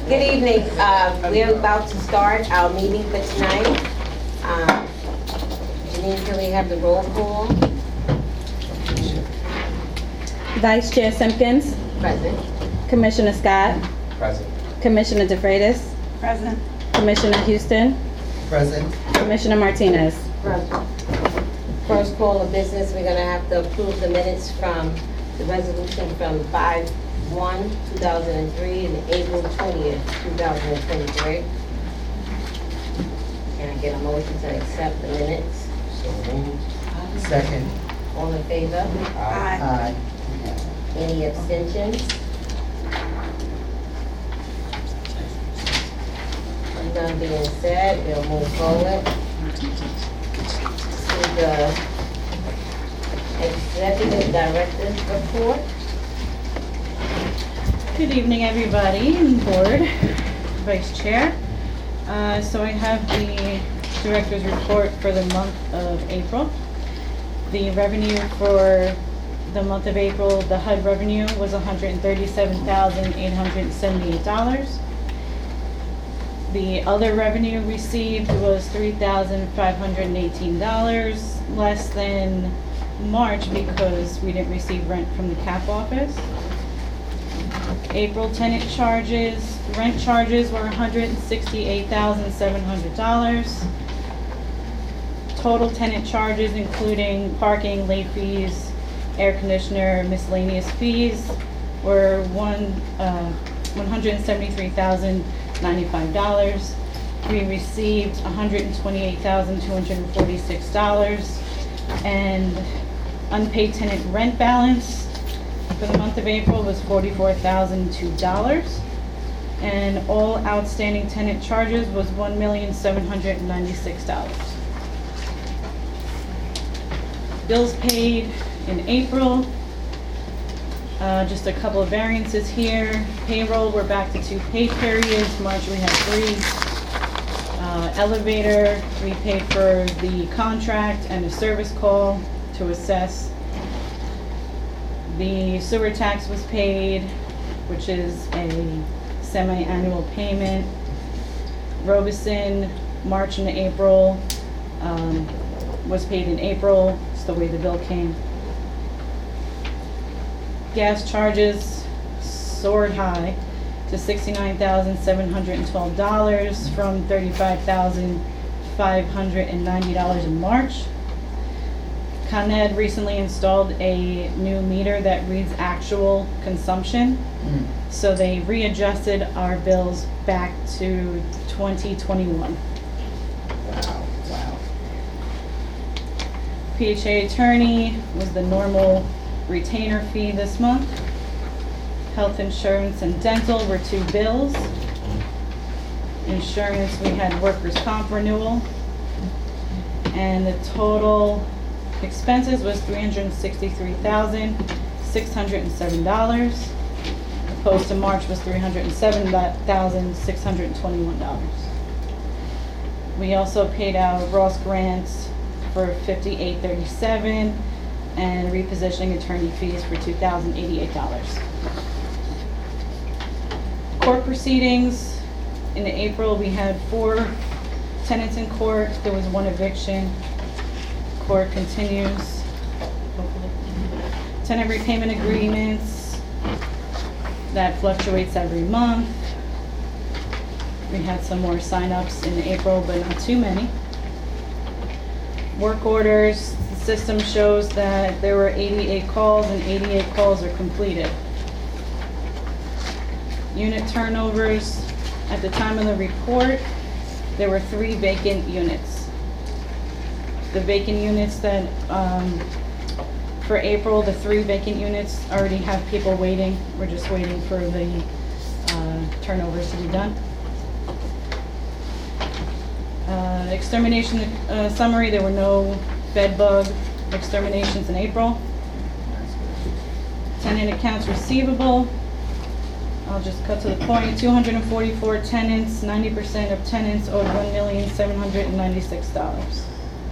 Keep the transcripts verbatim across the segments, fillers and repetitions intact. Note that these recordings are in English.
Good evening. Uh, We're about to start our meeting for tonight. Um, Janine, can we have the roll call? Vice Chair Simpkins, Present. Commissioner Scott, Present. Commissioner DeFreitas, Present. Commissioner Houston, Present. Commissioner Martinez. Present. First call of business, we're gonna have to approve the minutes from the resolution from five one two thousand three and April twentieth, two thousand twenty-three. Can I get a motion to accept the minutes? So moved. Second. All in favor? Aye. Aye. Any abstentions? None being said, we'll move forward to the Executive Director's report. Good evening, everybody, and board, vice chair. Uh, so I have the director's report for the month of April. The revenue for the month of April, the H U D revenue was one hundred thirty-seven thousand eight hundred seventy-eight dollars. The other revenue received was three thousand five hundred eighteen dollars, less than March because we didn't receive rent from the C A P office. April tenant charges, rent charges were one hundred sixty-eight thousand seven hundred dollars. Total tenant charges, including parking, late fees, air conditioner, miscellaneous fees, were one, uh, one hundred seventy-three thousand ninety-five dollars. We received one hundred twenty-eight thousand two hundred forty-six dollars. And unpaid tenant rent balance for the month of April was forty-four thousand two dollars. And all outstanding tenant charges was one million seven hundred ninety-six dollars. Bills paid in April, uh, just a couple of variances here. Payroll, we're back to two pay periods. March we had three. Uh, elevator, we paid for the contract and a service call to assess. The sewer tax was paid, which is a semi-annual payment. Robeson, March and April, um, was paid in April. It's the way the bill came. Gas charges soared high to sixty-nine thousand seven hundred twelve dollars from thirty-five thousand five hundred ninety dollars in March. Con Ed recently installed a new meter that reads actual consumption. Mm. So they readjusted our bills back to twenty twenty-one. Wow. Wow. P H A attorney was the normal retainer fee this month. Health insurance and dental were two bills. Insurance, we had workers' comp renewal. And the total expenses was three hundred sixty-three thousand six hundred seven dollars. Opposed to March was three hundred seven thousand six hundred twenty-one dollars. We also paid out Ross grants for fifty-eight thirty-seven and repositioning attorney fees for two thousand eighty-eight dollars. Court proceedings, in April we had four tenants in court. There was one eviction. Court continues. Hopefully. Tenant repayment agreements, that fluctuates every month. We had some more sign-ups in April, but not too many. Work orders, the system shows that there were eighty-eight calls and eighty-eight calls are completed. Unit turnovers, at the time of the report, there were three vacant units. The vacant units that, um, for April, the three vacant units already have people waiting. We're just waiting for the uh, turnovers to be done. Uh, extermination uh, summary, there were no bed bug exterminations in April. Tenant accounts receivable, I'll just cut to the point, two hundred forty-four tenants, ninety percent of tenants owed one million seven hundred ninety-six dollars.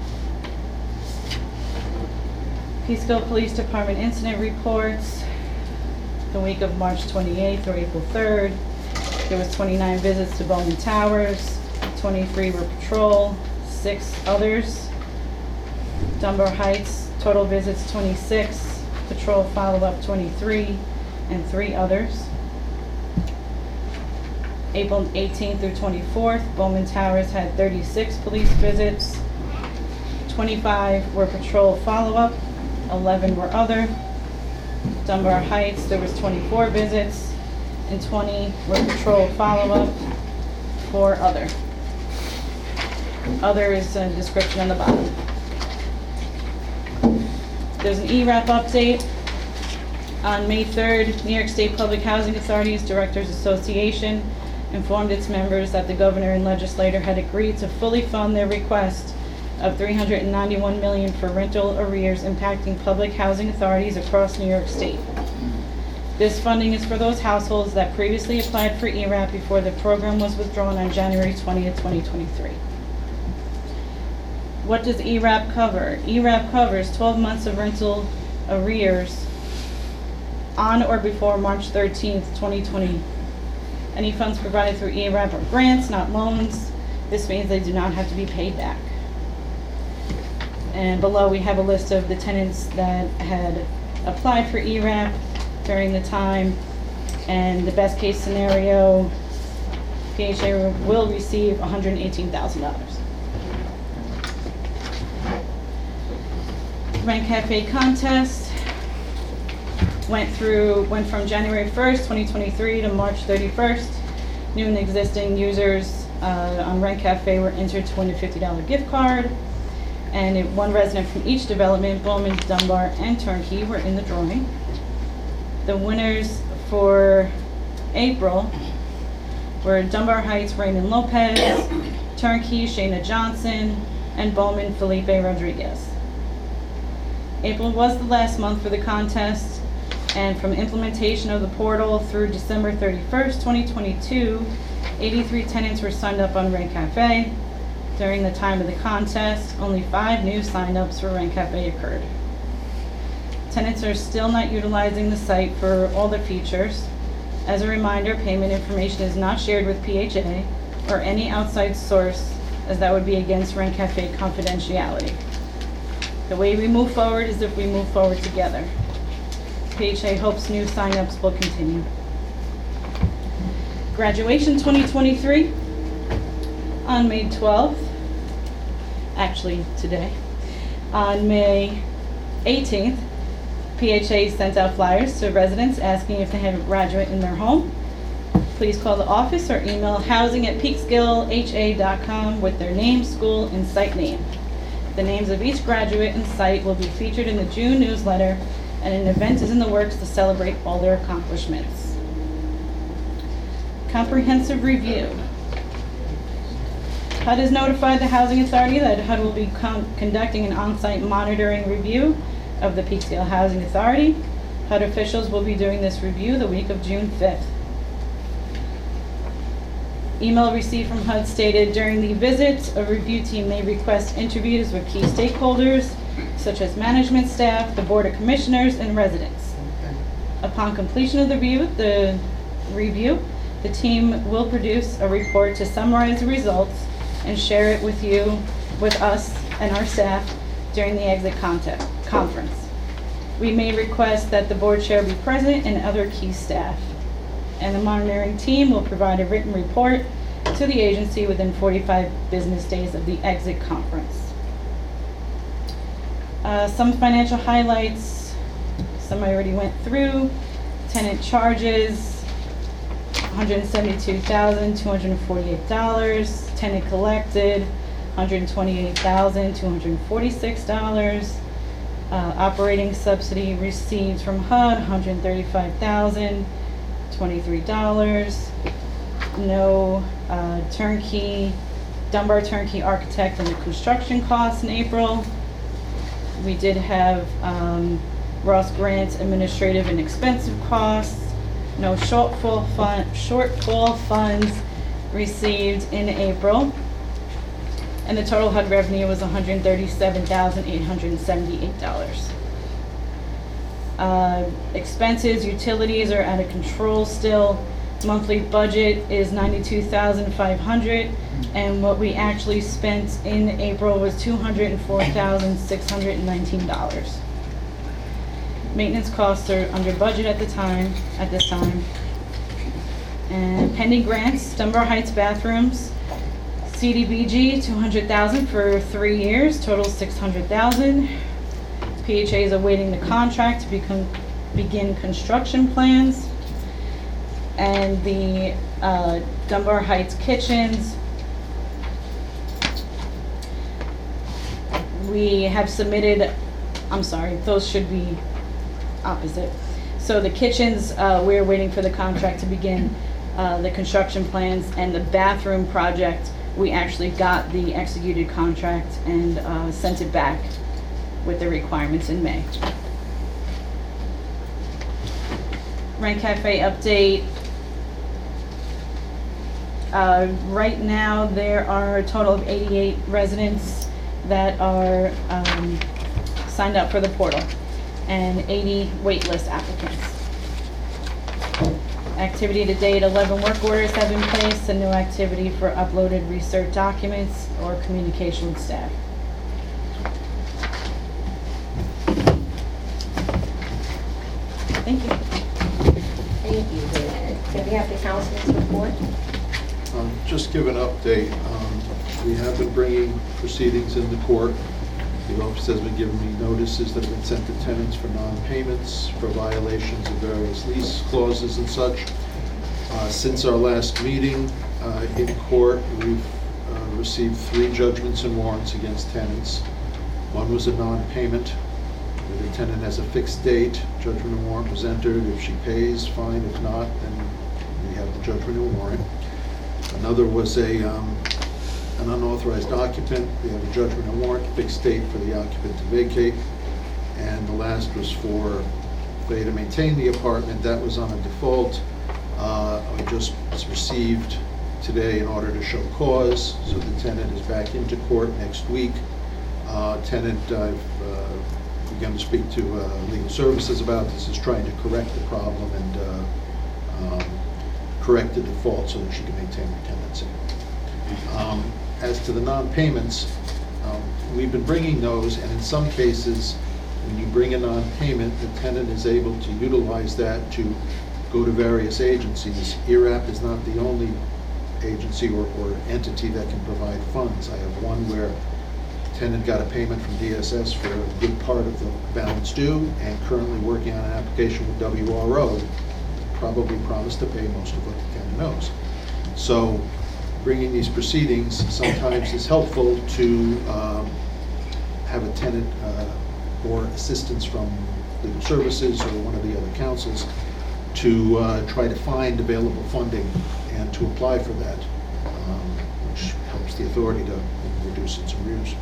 Peekskill Police Department incident reports, the week of March twenty-eighth or April third. there was twenty-nine visits to Bowman Towers, twenty-three were patrol, six others. Dunbar Heights, total visits twenty-six, patrol follow-up twenty-three, and three others. April eighteenth through twenty-fourth, Bowman Towers had thirty-six police visits, twenty-five were patrol follow-up, eleven were other. Dunbar Heights, there was twenty-four visits, and twenty were patrol follow-up, four other. Other is a description on the bottom. There's an E RAP update. On May third, New York State Public Housing Authorities Directors Association informed its members that the governor and legislator had agreed to fully fund their request of three hundred ninety-one million dollars for rental arrears impacting public housing authorities across New York State. This funding is for those households that previously applied for E RAP before the program was withdrawn on January twentieth, twenty twenty-three. What does E RAP cover? E RAP covers twelve months of rental arrears on or before March thirteenth, twenty twenty. Any funds provided through E RAP are grants, not loans. This means they do not have to be paid back. And below we have a list of the tenants that had applied for E RAP during the time. And the best case scenario, P H A will receive one hundred eighteen thousand dollars. Rent Cafe contest went through, went from January first, twenty twenty-three to March thirty-first. New and existing users uh, on Rent Cafe were entered to win a fifty dollar gift card. And it, one resident from each development, Bowman, Dunbar, and Turnkey, were in the drawing. The winners for April were Dunbar Heights, Raymond Lopez, Turnkey, Shayna Johnson, and Bowman, Felipe Rodriguez. April was the last month for the contest, and from implementation of the portal through December thirty-first, twenty twenty-two, eighty-three tenants were signed up on Rent Cafe. During the time of the contest, only five new signups for Rent Cafe occurred. Tenants are still not utilizing the site for all the features. As a reminder, payment information is not shared with P H A or any outside source, as that would be against Rent Cafe confidentiality. The way we move forward is if we move forward together. P H A hopes new signups will continue. Graduation twenty twenty-three on May twelfth, actually today. On May eighteenth, P H A sent out flyers to residents asking if they have a graduate in their home. Please call the office or email housing at peekskill h a dot com with their name, school, and site name. The names of each graduate and site will be featured in the June newsletter, and an event is in the works to celebrate all their accomplishments. Comprehensive review. H U D has notified the Housing Authority that H U D will be con- conducting an on-site monitoring review of the Peekskill Housing Authority. H U D officials will be doing this review the week of June fifth. Email received from H U D stated, during the visit, a review team may request interviews with key stakeholders, such as management staff, the Board of Commissioners, and residents. Okay. Upon completion of the review, the review, the team will produce a report to summarize the results and share it with you, with us, and our staff during the exit contact, conference. We may request that the board chair be present and other key staff. And the monitoring team will provide a written report to the agency within forty-five business days of the exit conference. Uh, some financial highlights, some I already went through. Tenant charges, one hundred seventy-two thousand two hundred forty-eight dollars. Tenant collected, one hundred twenty-eight thousand two hundred forty-six dollars. Uh, operating subsidy received from H U D, one hundred thirty-five thousand twenty-three dollars. No uh, turnkey, Dunbar Turnkey Architect and the construction costs in April. We did have um, Ross Grant administrative and expensive costs. No shortfall fund, shortfall funds received in April. And the total H U D revenue was one hundred thirty-seven thousand eight hundred seventy-eight dollars. Uh, expenses, utilities are out of control still. monthly budget is ninety-two thousand five hundred, and what we actually spent in April was two hundred four thousand six hundred nineteen dollars. Maintenance costs are under budget at the time, at this time. And pending grants, Dunbar Heights bathrooms, C D B G, two hundred thousand for three years, total six hundred thousand. P H A is awaiting the contract to become, begin construction plans. And the uh, Dunbar Heights kitchens, we have submitted, I'm sorry, those should be opposite. So the kitchens, uh, we're waiting for the contract to begin uh, the construction plans, and the bathroom project, we actually got the executed contract and uh, sent it back with the requirements in May. Rent Cafe update. Uh, right now, there are a total of eighty-eight residents that are um, signed up for the portal, and eighty waitlist applicants. Activity to date, eleven work orders have been placed, and no activity for uploaded research documents or communication with staff. Thank you. Thank you, David. Can we have the councilman's report? Um, Just give an update. Um, We have been bringing proceedings in the court. The office has been giving me notices that have been sent to tenants for non-payments, for violations of various lease clauses and such. Uh, Since our last meeting uh, in court, we've uh, received three judgments and warrants against tenants. One was a non-payment, where the tenant has a fixed date. Judgment and warrant was entered. If she pays, fine. If not, then we have the judgment and warrant. Another was a, um, an unauthorized occupant. We have a judgment and warrant, fixed date for the occupant to vacate. And the last was for failure to maintain the apartment. That was on a default. Uh, I just received today an order to show cause, so the tenant is back into court next week. Uh, tenant, I've uh, begun to speak to uh, legal services about this, is trying to correct the problem and uh, um, correct the default so that she can maintain her tenancy. Um, As to the non-payments, um, we've been bringing those, and in some cases, when you bring a non-payment, the tenant is able to utilize that to go to various agencies. E R A P is not the only agency or, or entity that can provide funds. I have one where the tenant got a payment from D S S for a good part of the balance due, and currently working on an application with W R O, probably promised to pay most of what the tenant knows. So bringing these proceedings sometimes is helpful to um, have a tenant uh, or assistance from legal services or one of the other councils to uh, try to find available funding and to apply for that, um, which helps the authority to reduce its arrears.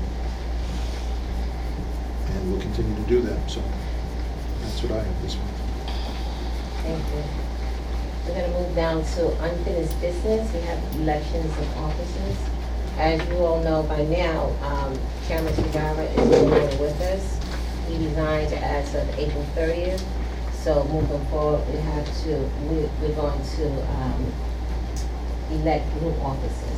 And we'll continue to do that, so that's what I have this month. Thank you. We're gonna move down to unfinished business. We have elections of officers. As you all know by now, um, Chairman Rivera is no longer with us. He resigned as of April thirtieth. So moving forward, we have to, we, we're going to, um, elect new officers.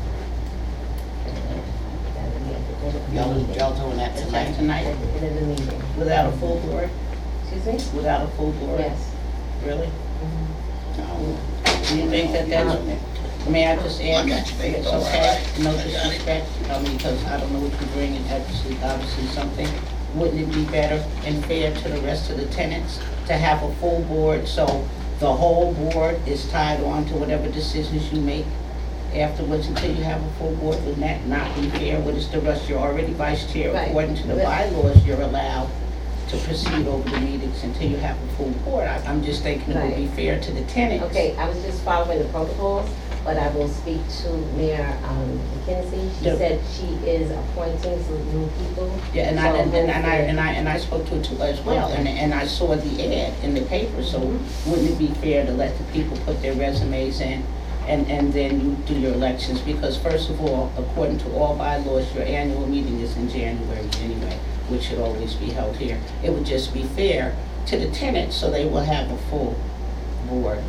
Y'all, y'all doing that tonight, tonight, At the end of the meeting. without a full board, Excuse me? without a full board? Yes. Really? Mhm. No. Do you think that that's, may I just ask, it's okay, no disrespect, um, because I don't know what you're bringing, obviously, obviously something. Wouldn't it be better and fair to the rest of the tenants to have a full board, so the whole board is tied on to whatever decisions you make afterwards until you have a full board? Wouldn't that not be fair? What is the rest? You're already vice chair. Right. According to the But- bylaws, you're allowed to proceed over the meetings until you have a full board. I- I'm just thinking it would be Right. fair to the tenants. Okay, I was just following the protocols, but I will speak to Mayor, um, McKinsey. She Yeah. said she is appointing some new people. Yeah, and I, So and and I, hopefully- and I, and I spoke to it too as well, and, and I saw the ad in the paper, so wouldn't it be fair to let the people put their resumes in, and, and then you do your elections? Because first of all, according to all bylaws, your annual meeting is in January anyway, which should always be held here. It would just be fair to the tenants, so they will have a full board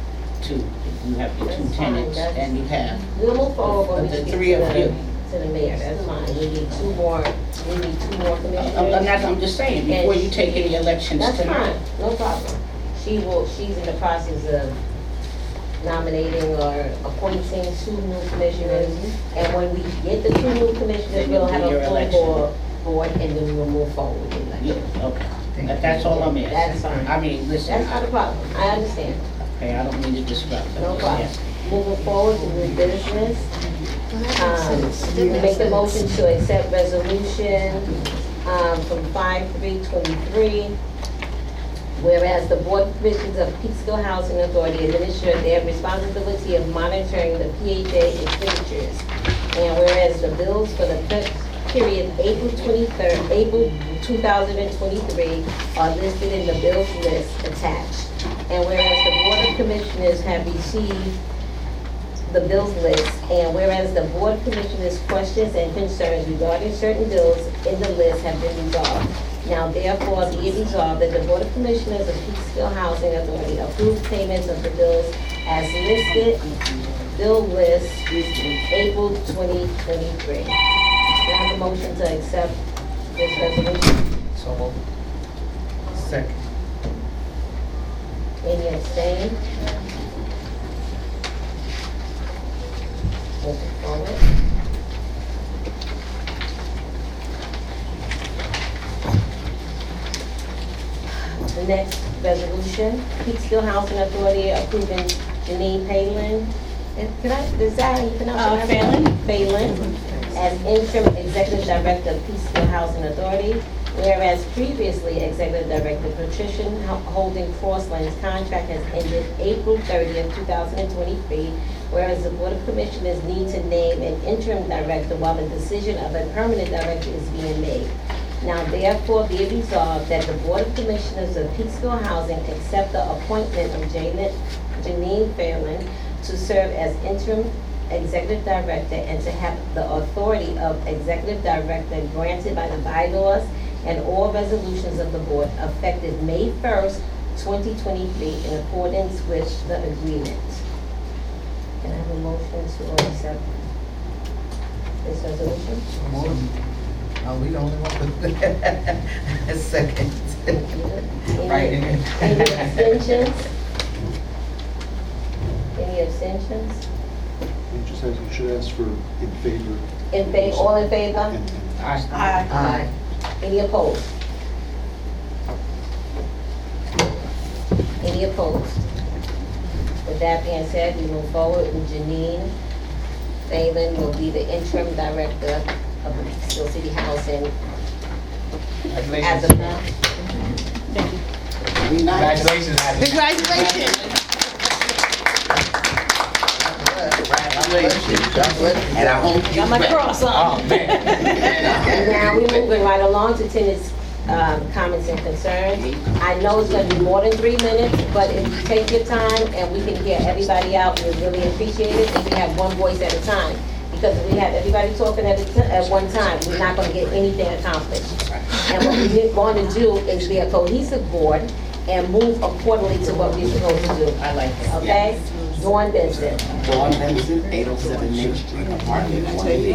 two. You have your two That's fine, tenants that's- and you have, We'll move forward when we The speak three to of the, you. to the mayor, that's fine. We need two more, we need two more I'm, I'm commissioners. not, I'm just saying, before you take any elections That's tonight. fine, no problem. She will, she's in the process of nominating or appointing two new commissioners. And when we get the two new commissioners, we'll have Your a full election. board, board, and then we will move forward with the Yeah, election. okay. That- That's all I'm asking. That's fine. I mean, listen, That's not a problem, I understand, okay, I don't mean to disrupt. I'm no just problem. asking. Moving forward to new business. Um, make the motion to accept resolution, um, from five three twenty-three. Whereas the Board of Commissioners of Peekskill Housing Authority administer their responsibility of monitoring the P H A expenditures. And whereas the bills for the pe- period April twenty-third, April two thousand twenty-three are listed in the bills list attached. And whereas the Board of Commissioners have received the bills list, and whereas the Board of Commissioners' questions and concerns regarding certain bills in the list have been resolved. Now therefore be it resolved that the Board of Commissioners of Peekskill Housing Authority approve payments of the bills as listed, bill list, April twenty twenty-three. Can I have a motion to accept this resolution? So moved. Second. Any abstain? Moving forward. The next resolution, Peekskill Housing Authority approving Janine Phelan. And Can I, is that how you pronounce Uh, her? Phelan. Phelan, as interim executive director of Peekskill Housing Authority. Whereas previously Executive Director Patricia Holding Crossland's contract has ended April thirtieth, two thousand twenty-three. Whereas the Board of Commissioners need to name an interim director while the decision of a permanent director is being made. Now therefore be it resolved that the Board of Commissioners of Peekskill Housing accept the appointment of Janet- Janine Phelan to serve as interim executive director and to have the authority of executive director granted by the bylaws and all resolutions of the board effective May first, twenty twenty-three in accordance with the agreement. Can I have a motion to accept this resolution? So moved. Are we the only one with second? Right. Any any abstentions? Any abstentions? It just has, you should ask for in favor. In favor, all in favor? And- and- Aye. Aye. Any opposed? Any opposed? With that being said, we move forward and Janine Phelan will be the interim director of the Peekskill City Housing as of now. Congratulations. Congratulations. Congratulations. And I hope you. Got my cross on. Oh, man. And now we moving right along to tenants' um, comments and concerns. I know it's gonna be more than three minutes, but if you take your time and we can hear everybody out, we really appreciate it, and we have one voice at a time. Because if we have everybody talking at a t- at one time, we're not gonna get anything accomplished. And what we want to do is be a cohesive board and move accordingly to what we're supposed to do, I like that. okay? Dawn Benson. Dawn Benson, eight oh seven Main Street, apartment one eighty.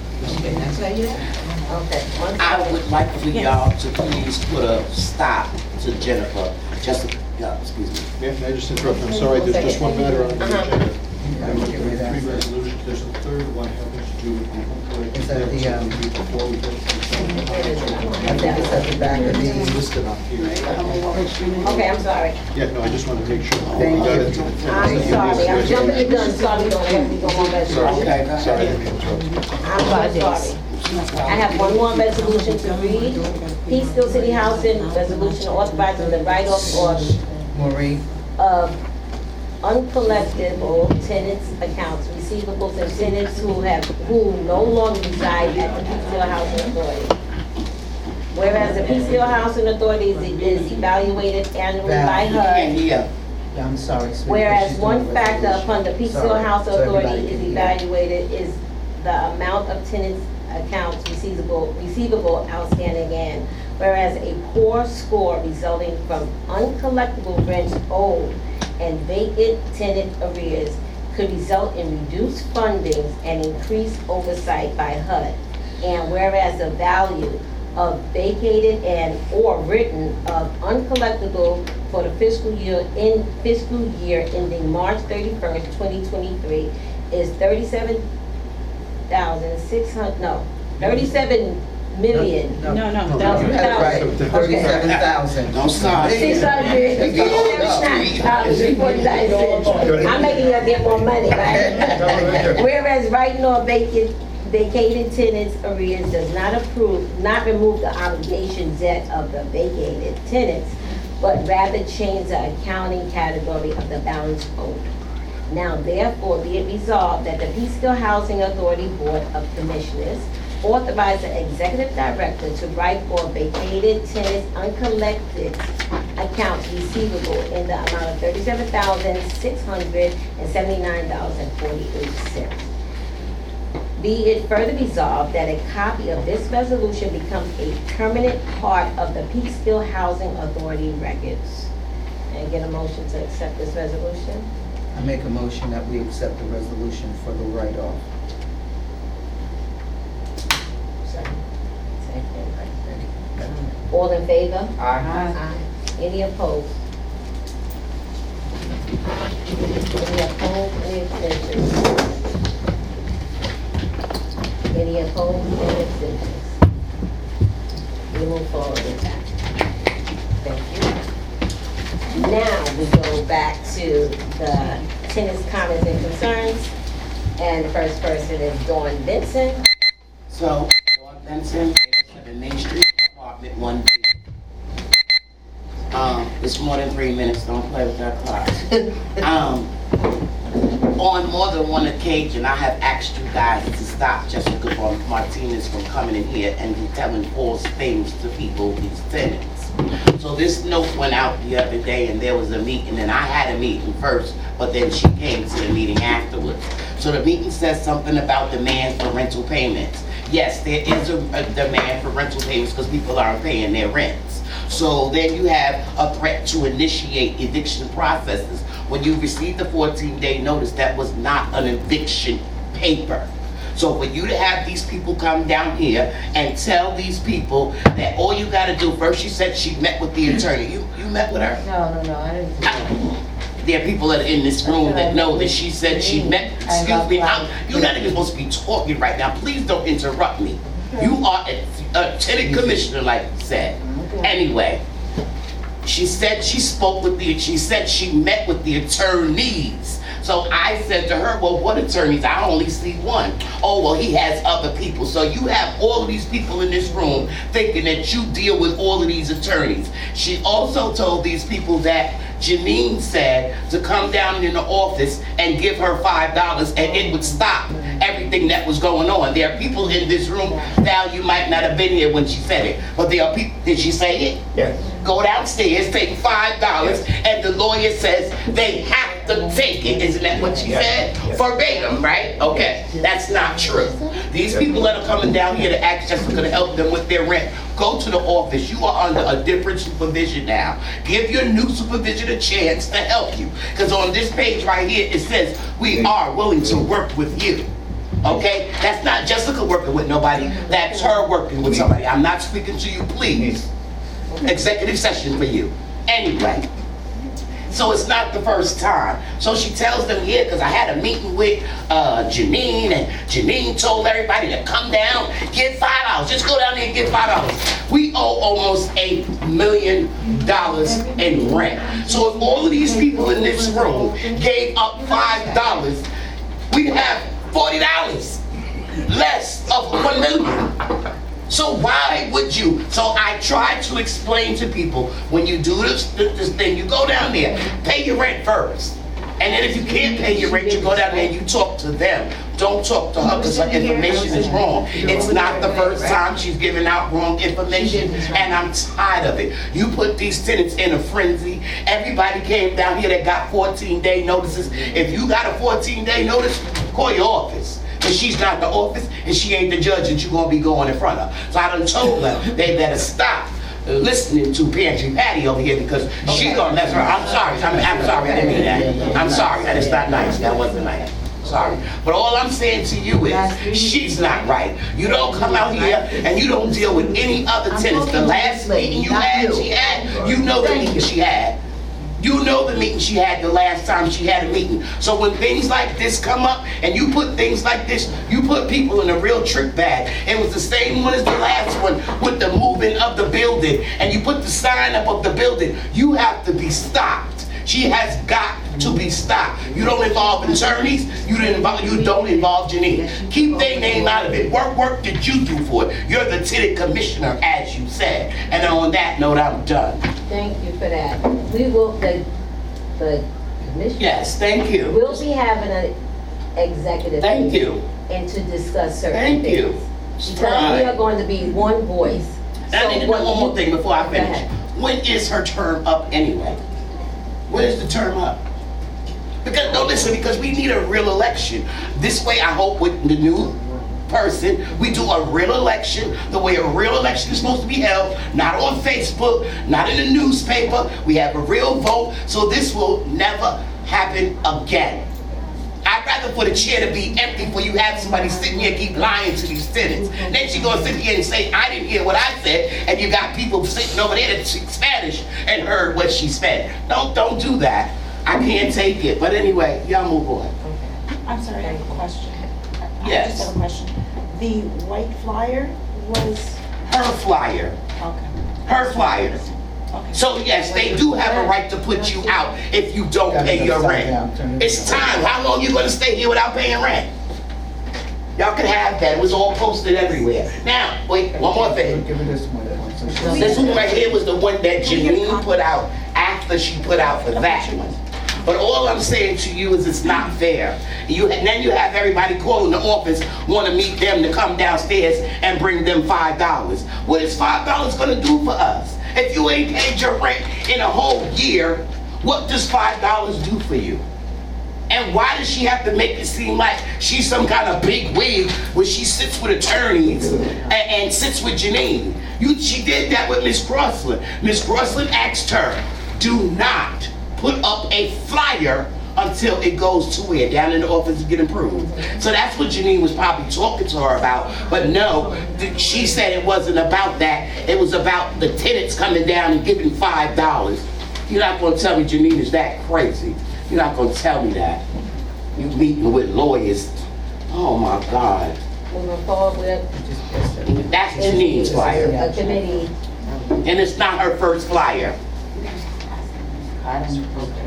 Okay. one I second. would like for y'all to please put a stop to Jennifer, just, uh, excuse me. May I may I just interrupt? I'm sorry, there's just one matter on the Uh-huh. agenda. Get rid of that. Three resolutions, there's a third one having to do with the home Is that the, um, Before we go to I think it's at the back of It's the, listed on here. Okay, I'm sorry. Yeah, no, I just wanted to make sure. Thank we got you. it to the tenants. I'm sorry, I'm jumping the gun, sorry, don't have to go on Sorry, resolution. sorry, I didn't mean to interrupt. I'm so sorry. I have one more resolution to read. Peekskill City Housing, resolution authorizing the write-off or Maureen. of uncollectible tenants' accounts, receivables, and tenants who have, who no longer reside at the Peekskill Housing Authority. Whereas the Peekskill Housing Authority is is evaluated annually by And H U D, yeah, Yeah, I'm sorry, sweetie. but whereas she's one doing a factor resolution. upon the Peekskill Sorry, Housing so Authority everybody is can hear. evaluated is the amount of tenants' accounts receivable, receivable outstanding and whereas a poor score resulting from uncollectible rents owed and vacant tenant arrears could result in reduced fundings and increased oversight by H U D. And whereas the value of vacated and or written of uncollectible for the fiscal year in fiscal year ending March thirty-first, twenty twenty-three is thirty-seven thousand six hundred, no, thirty-seven million. No, no, You that was- had it right, thirty-seven thousand. Don't start. Six hundred, seventy-nine forty-nine cents. I'm making her get more money, right? Whereas writing or vacant, vacated tenants arrears does not approve, not remove the obligation debt of the vacated tenants, but rather change the accounting category of the balance owed. Now therefore be it resolved that the Peekskill Housing Authority Board of Commissioners authorize the executive director to write for vacated tenants uncollected accounts receivable in the amount of thirty-seven thousand six hundred seventy-nine dollars and forty-eight cents. Be it further resolved that a copy of this resolution becomes a permanent part of the Peekskill Housing Authority records. And get a motion to accept this resolution? I make a motion that we accept the resolution for the write-off. Second. All in favor? Aye. Aye. Any opposed? Any opposed, any abstentions? Any opposed, any abstentions? We move forward with that. Thank you. Now we go back to the tenants' comments and concerns. And the first person is Dawn Benson. So, Dawn Benson, eighty-seven Main Street, apartment one B. Um, it's more than three minutes, don't play with that clock. Um, on more than one occasion, I have asked you guys to stop Jessica Martinez from coming in here and telling false things to people, these tenants. So this note went out the other day and there was a meeting, and I had a meeting first, but then she came to the meeting afterwards. So the meeting says something about demand for rental payments. Yes, there is a, a demand for rental payments because people aren't paying their rents. So then you have a threat to initiate eviction processes. When you receive the fourteen day notice, that was not an eviction paper. So for you to have these people come down here and tell these people that all you gotta do, first she said she met with the attorney. You you met with her? No, no, no, I didn't. I- There are people that are in this room that know that she said she met, excuse me, I'm, you're not even supposed to be talking right now. Please don't interrupt me. You are a, a tenant commissioner, like you said. Anyway, she said she spoke with the, she said she met with the attorneys. So I said to her, well, what attorneys? I only see one. Oh, well, he has other people. So you have all of these people in this room thinking that you deal with all of these attorneys. She also told these people that Janine said to come down in the office and give her five dollars and it would stop everything that was going on. There are people in this room, Val, you might not have been here when she said it, but there are people, did she say it? Yes. Go downstairs, take five dollars, and the lawyer says they have to take it. Isn't that what she said? Verbatim, right? Okay, that's not true. These people that are coming down here to ask Jessica to help them with their rent, go to the office. You are under a different supervision now. Give your new supervision a chance to help you. Because on this page right here, it says, we are willing to work with you. Okay? That's not Jessica working with nobody. That's her working with somebody. I'm not speaking to you, please. Executive session for you. Anyway. So it's not the first time. So she tells them, yeah, because I had a meeting with uh, Janine, and Janine told everybody to come down, get five dollars. Just go down there and get five dollars. We owe almost eight million dollars in rent. So if all of these people in this room gave up five dollars, we'd have forty dollars less of one million. So why would you? So I try to explain to people, when you do this, this thing, you go down there, pay your rent first. And then if you can't pay your rent, you go down there and you talk to them. Don't talk to her because her information is wrong. It's not the first time she's giving out wrong information, and I'm tired of it. You put these tenants in a frenzy. Everybody came down here that got fourteen day notices. If you got a fourteen day notice, call your office. Because she's not the office and she ain't the judge that you're going to be going in front of. So I done told them they better stop listening to Pantry Patty over here because she gonna mess her. I'm sorry, I'm, I'm sorry, I didn't mean that. I'm sorry, that is not nice, that wasn't nice. Sorry. But all I'm saying to you is, she's not right. You don't come out here and you don't deal with any other tenants. The last meeting you had, she had, you know the meeting she had. You know the meeting she had the last time she had a meeting. So when things like this come up and you put things like this, you put people in a real trick bag. It was the same one as the last one with the moving of the building and you put the sign up of the building. You have to be stopped. She has got to be stopped. You don't involve attorneys, you don't involve, you don't involve Janine. Keep their name out of it. What work did you do for it? You're the tenant commissioner, as you said. And on that note, I'm done. Thank you for that. We will, the, the commission. Yes, thank you. We'll be having an executive. Thank meeting you. And to discuss certain Thank things. you. Because we are Right. going to be one voice. I need to know what one more you- thing before I Go finish. ahead. When is her term up anyway? When is the term up? Because, no, listen, because we need a real election. This way, I hope with the new person, we do a real election, the way a real election is supposed to be held, not on Facebook, not in the newspaper. We have a real vote, so this will never happen again. I'd rather for the chair to be empty for you have somebody sitting here keep lying to these tenants. Then she gonna sit here and say, I didn't hear what I said, and you got people sitting over there that speak Spanish and heard what she said. Don't, don't do that. I can't take it. But anyway, y'all move on. I'm sorry, I have a question. I Yes. just have a question. The white flyer was, Her flyer, okay, her flyer. okay. So yes, they do have a right to put you out if you don't pay your rent. It's time. How long you gonna stay here without paying rent? Y'all can have that. It was all posted everywhere. Now, wait, one more thing. Give her this one. so she- This one right here was the one that Janine put out after she put out for that one. But all I'm saying to you is it's not fair. You, and then you have everybody calling the office, want to meet them to come downstairs and bring them five dollars. What is five dollars gonna do for us? If you ain't paid your rent in a whole year, what does five dollars do for you? And why does she have to make it seem like she's some kind of big wig where she sits with attorneys and, and sits with Janine? You, she did that with Miss Crossland. Miss Crossland asked her, do not put up a flyer until it goes to where? Down in the office to get approved. So that's what Janine was probably talking to her about. But no, th- she said it wasn't about that. It was about the tenants coming down and giving five dollars. You're not gonna tell me Janine is that crazy. You're not gonna tell me that. You meeting with lawyers. Oh my God. Moving forward with. That's Janine's flyer. A committee. And it's not her first flyer. I don't- okay.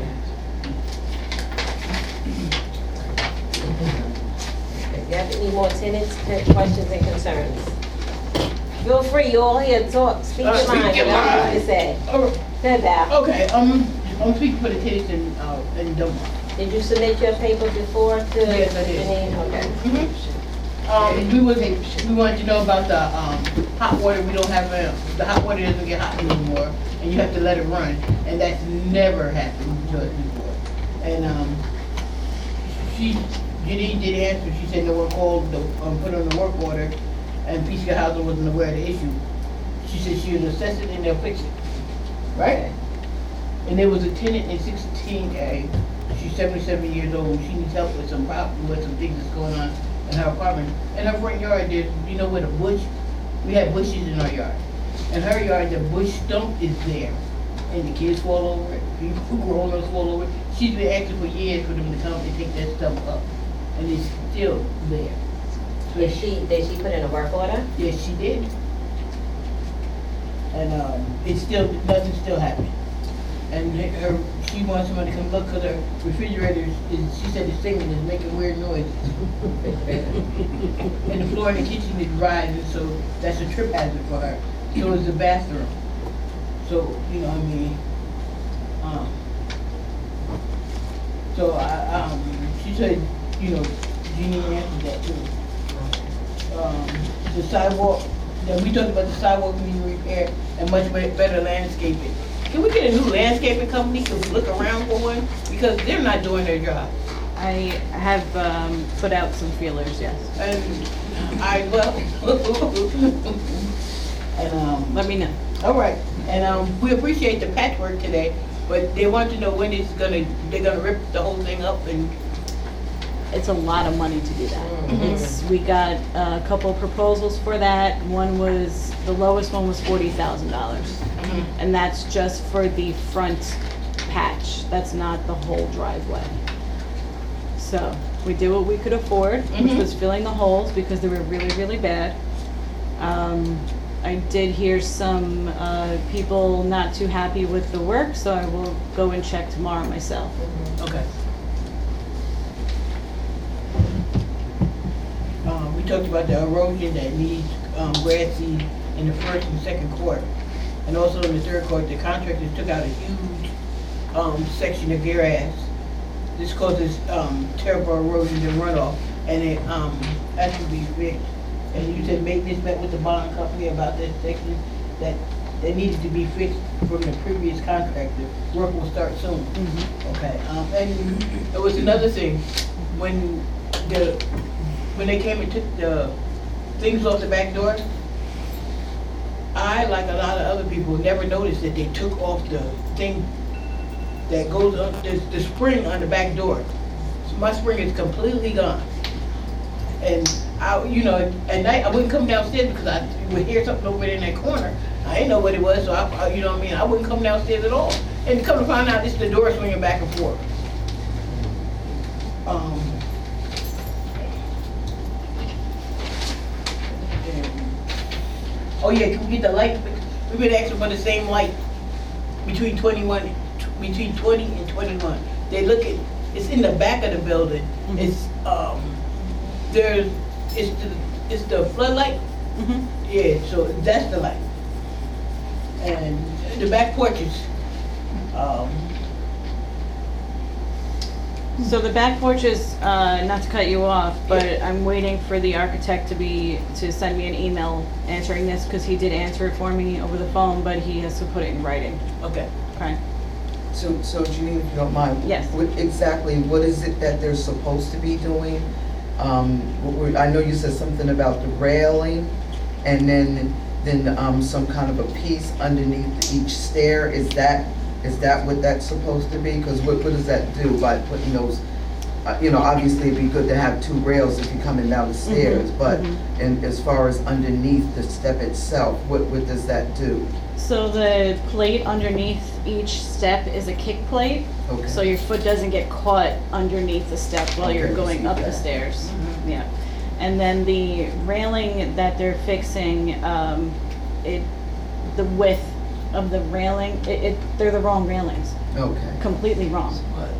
If you have any more tenants, questions and concerns, feel free, you all here, talk, speak your Uh, speak mind, your whatever you want mind. to say. Oh, Said that. okay, um, I'm speaking for the tenants in, uh, in Dumont. Did you submit your paper before to Yes, I did. Janine? Okay. Um, we was, we wanted to know about the, um, hot water, we don't have, uh, the hot water doesn't get hot anymore, and you have to let it run, and that's never happened to us before. And, um, she, Janine did answer, she said no one called, the, um, put on the work order, and P C Housing wasn't aware of the issue. She said she would assess it and they'll fix it, right? And there was a tenant in sixteen A, she's seventy-seven years old, she needs help with some problem, with some things that's going on in her apartment. In her front yard, there's, you know where the bush, we have bushes in our yard. In her yard, the bush stump is there, and the kids fall over it, people, grown-ups fall over it. She's been asking for years for them to come and take that stump up, and it's still there. So Did she, did she put in a work order? Yes, she did. And, um, it's still, nothing still happened. And her, she wants somebody to come look, cause her refrigerator is, she said the singing is making weird noises. And the floor in the kitchen is rising, so that's a trip hazard for her. So is the bathroom. So, you know, I mean, um, so I, um, she said, you know, Jeannie answered that too. Um, the sidewalk, that we talked about the sidewalk needing repair and much be- better landscaping. Can we get a new landscaping company to look around for one? Because they're not doing their job. I have um, put out some feelers, yes. And I, well, and, um, Let me know. All right, and, um, we appreciate the patchwork today, but they want to know when it's gonna, they're gonna rip the whole thing up and, It's a lot of money to do that. It's, we got a couple proposals for that. One was, the lowest one was forty thousand dollars. And that's just for the front patch. That's not the whole driveway. So, we did what we could afford, which was filling the holes because they were really, really bad. Um, I did hear some, uh, people not too happy with the work, so I will go and check tomorrow myself. okay. Um, we talked about the erosion that needs, um, grass seed in the first and second court. And also in the third court, the contractors took out a huge, um, section of grass. This causes, um, terrible erosion and runoff, and it, um, has to be fixed. And you said maintenance met with the bond company about that section, that, that needed to be fixed from the previous contractor. Work will start soon. Okay, um, and there was another thing, when the, when they came and took the things off the back door, I, like a lot of other people, never noticed that they took off the thing that goes up, the, the spring on the back door. So my spring is completely gone. And I, you know, at night, I wouldn't come downstairs because I would hear something over there in that corner. I didn't know what it was, so I, I- you know what I mean, I wouldn't come downstairs at all. And come to find out, it's the door swinging back and forth. Um, Oh yeah, can we get the light? We've been asking for the same light between twenty-one, between twenty and twenty-one. They look at, it's in the back of the building. It's, um, there's, it's the, it's the floodlight. Yeah, so that's the light. And the back porches, um, So the back porch is, uh, not to cut you off, but I'm waiting for the architect to be, to send me an email answering this, because he did answer it for me over the phone, but he has to put it in writing. okay. Okay. So, so Janine, if you don't mind. Yes. What, exactly, what is it that they're supposed to be doing? Um, what were- I know you said something about the railing, and then, then, um, some kind of a piece underneath each stair. Is that, is that what that's supposed to be? Because what, what does that do by putting those, uh, you know, obviously it'd be good to have two rails if you're coming down the stairs, but, mhm. and as far as underneath the step itself, what, what does that do? So the plate underneath each step is a kick plate, Okay. so your foot doesn't get caught underneath the step while you're Okay, going see up the that. stairs. Yeah. And then the railing that they're fixing, um, it, the width of the railing, it, it, they're the wrong railings, Okay. completely wrong.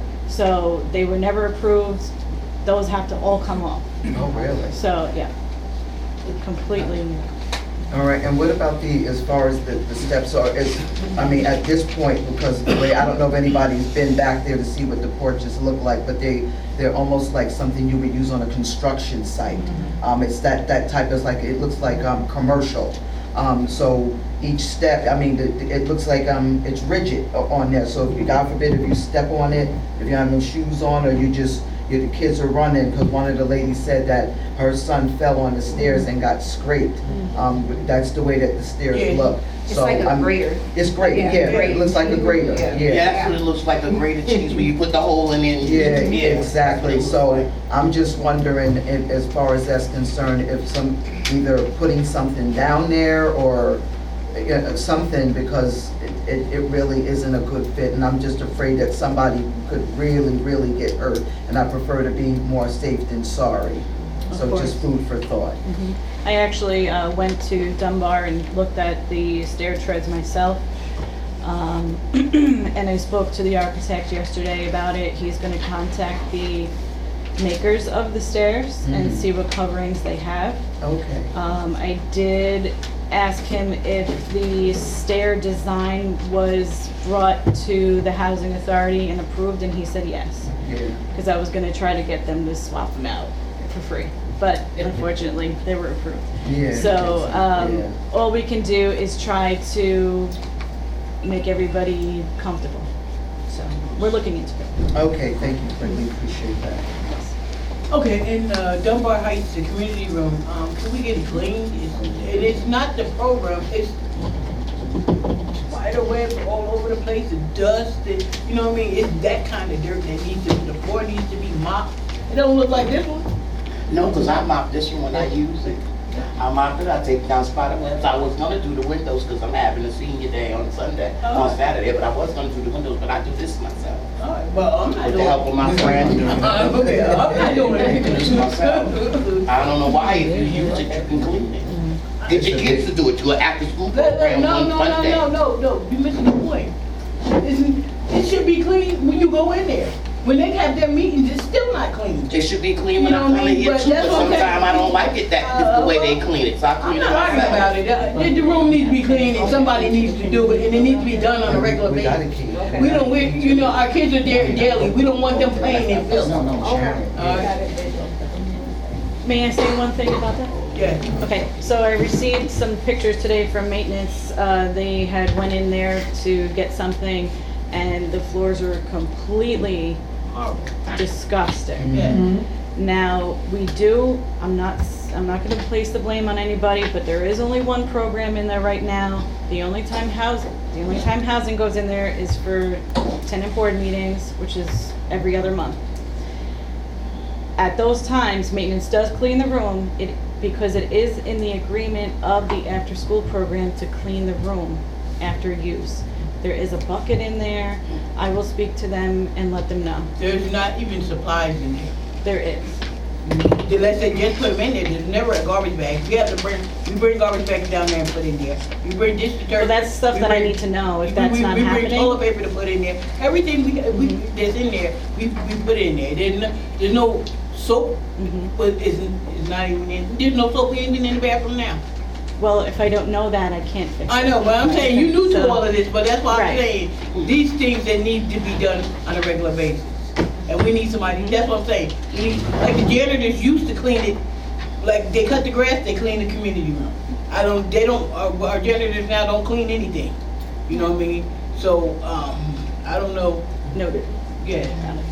So they were never approved, those have to all come off. Oh, really? So, yeah, completely, All right, and what about the, as far as the, the steps are, is, I mean, at this point, because the way, I don't know if anybody's been back there to see what the porches look like, but they, they're almost like something you would use on a construction site. Um, it's that, that type of, like, it looks like, um, commercial. Um, so each step, I mean, the- the- it looks like, um, it's rigid o- on there, so if you, God forbid, if you step on it, if you have no shoes on, or you just, you, the kids are running, because one of the ladies said that her son fell on the stairs and got scraped. Um, that's the way that the stairs Yeah. look. It's So like a I'm- grater. It's great, Yeah, yeah, grater. it looks like a grater, Yeah. yeah. Yeah, that's what it looks like, a grated cheese, where you put the hole in it. and- Yeah, exactly, that's what it so looks like. I'm just wondering, if, as far as that's concerned, if some, either putting something down there or uh, something, because it, it, it really isn't a good fit, and I'm just afraid that somebody could really, really get hurt, and I prefer to be more safe than sorry. Of So just food for thought. I actually uh, went to Dunbar and looked at the stair treads myself. Um, and I spoke to the architect yesterday about it. He's going to contact the makers of the stairs and Mhm. see what coverings they have. Okay, Um, I did ask him if the stair design was brought to the housing authority and approved, and he said yes. yeah, Because I was going to try to get them to swap them out for free. But unfortunately, they were approved. yeah. So, um, Yeah. all we can do is try to make everybody comfortable. So, we're looking into it. Okay, thank you, greatly appreciate that. Okay, in uh, Dunbar Heights, the community room, um, can we get it cleaned? It's- And it's not the program, it's spider webs all over the place, the dust, and, you know what I mean? It's that kind of dirt that needs to, the floor needs to be mopped. It don't look like this one. No, because I mopped this one when I use it. I mopped it, I take down spider webs. I was gonna do the windows because I'm having a senior day on Sunday, Oh. on Saturday, but I was gonna do the windows, but I do this myself. All right, well, I'm not With the doing. help of my friend. Uh, okay, I'm not doing anything. I don't know why, if you use it, you can clean it. Get your kids to do it, to an after-school program No, on no, one no, day. no, no, no, you're missing the point. It's- It should be clean when you go in there. When they have their meetings, it's still not clean. It should be clean You when know I what I come in mean? here But too, but that's what I'm saying. sometimes I don't like it that, it's the way they clean it, so I I'm clean it not arguing myself. about it. Uh, The the room needs to be clean and somebody needs to do it and it needs to be done on a regular We got a basis. key. We don't, we, you know, our kids are there daily. We don't want them playing in filth. No, no, Sharon. Uh, May I say one thing about that? Yeah. Okay, so I received some pictures today from maintenance. Uh, they had went in there to get something and the floors were completely disgusting. Yeah. Now, we do, I'm not, I'm not gonna place the blame on anybody, but there is only one program in there right now. The only time housing, the only time housing goes in there is for tenant board meetings, which is every other month. At those times, maintenance does clean the room, it, because it is in the agreement of the after-school program to clean the room after use. There is a bucket in there. I will speak to them and let them know. There's not even supplies in there. There is. Unless they just put them in there, there's never a garbage bag. We have to bring, we bring garbage bags down there and put in there. We bring dish detergent. Well, that's stuff we that I bring- need to know if we- that's we- not We bring toilet happening. paper to put in there. Everything we, we, that's in there, we, we put in there. There's no, there's no soap, Mhm. but it's, it's not even in, there's no soap even in the bathroom now. Well, if I don't know that, I can't fix it. I know, but I'm saying, you knew to So- all of this, but that's why I'm Right. saying, these things that need to be done on a regular basis. And we need somebody, that's what I'm saying, we need, like the janitors used to clean it, like they cut the grass, they clean the community room. I don't, they don't, our, our janitors now don't clean anything, you know what I mean? So, um, I don't know, Noted. yeah.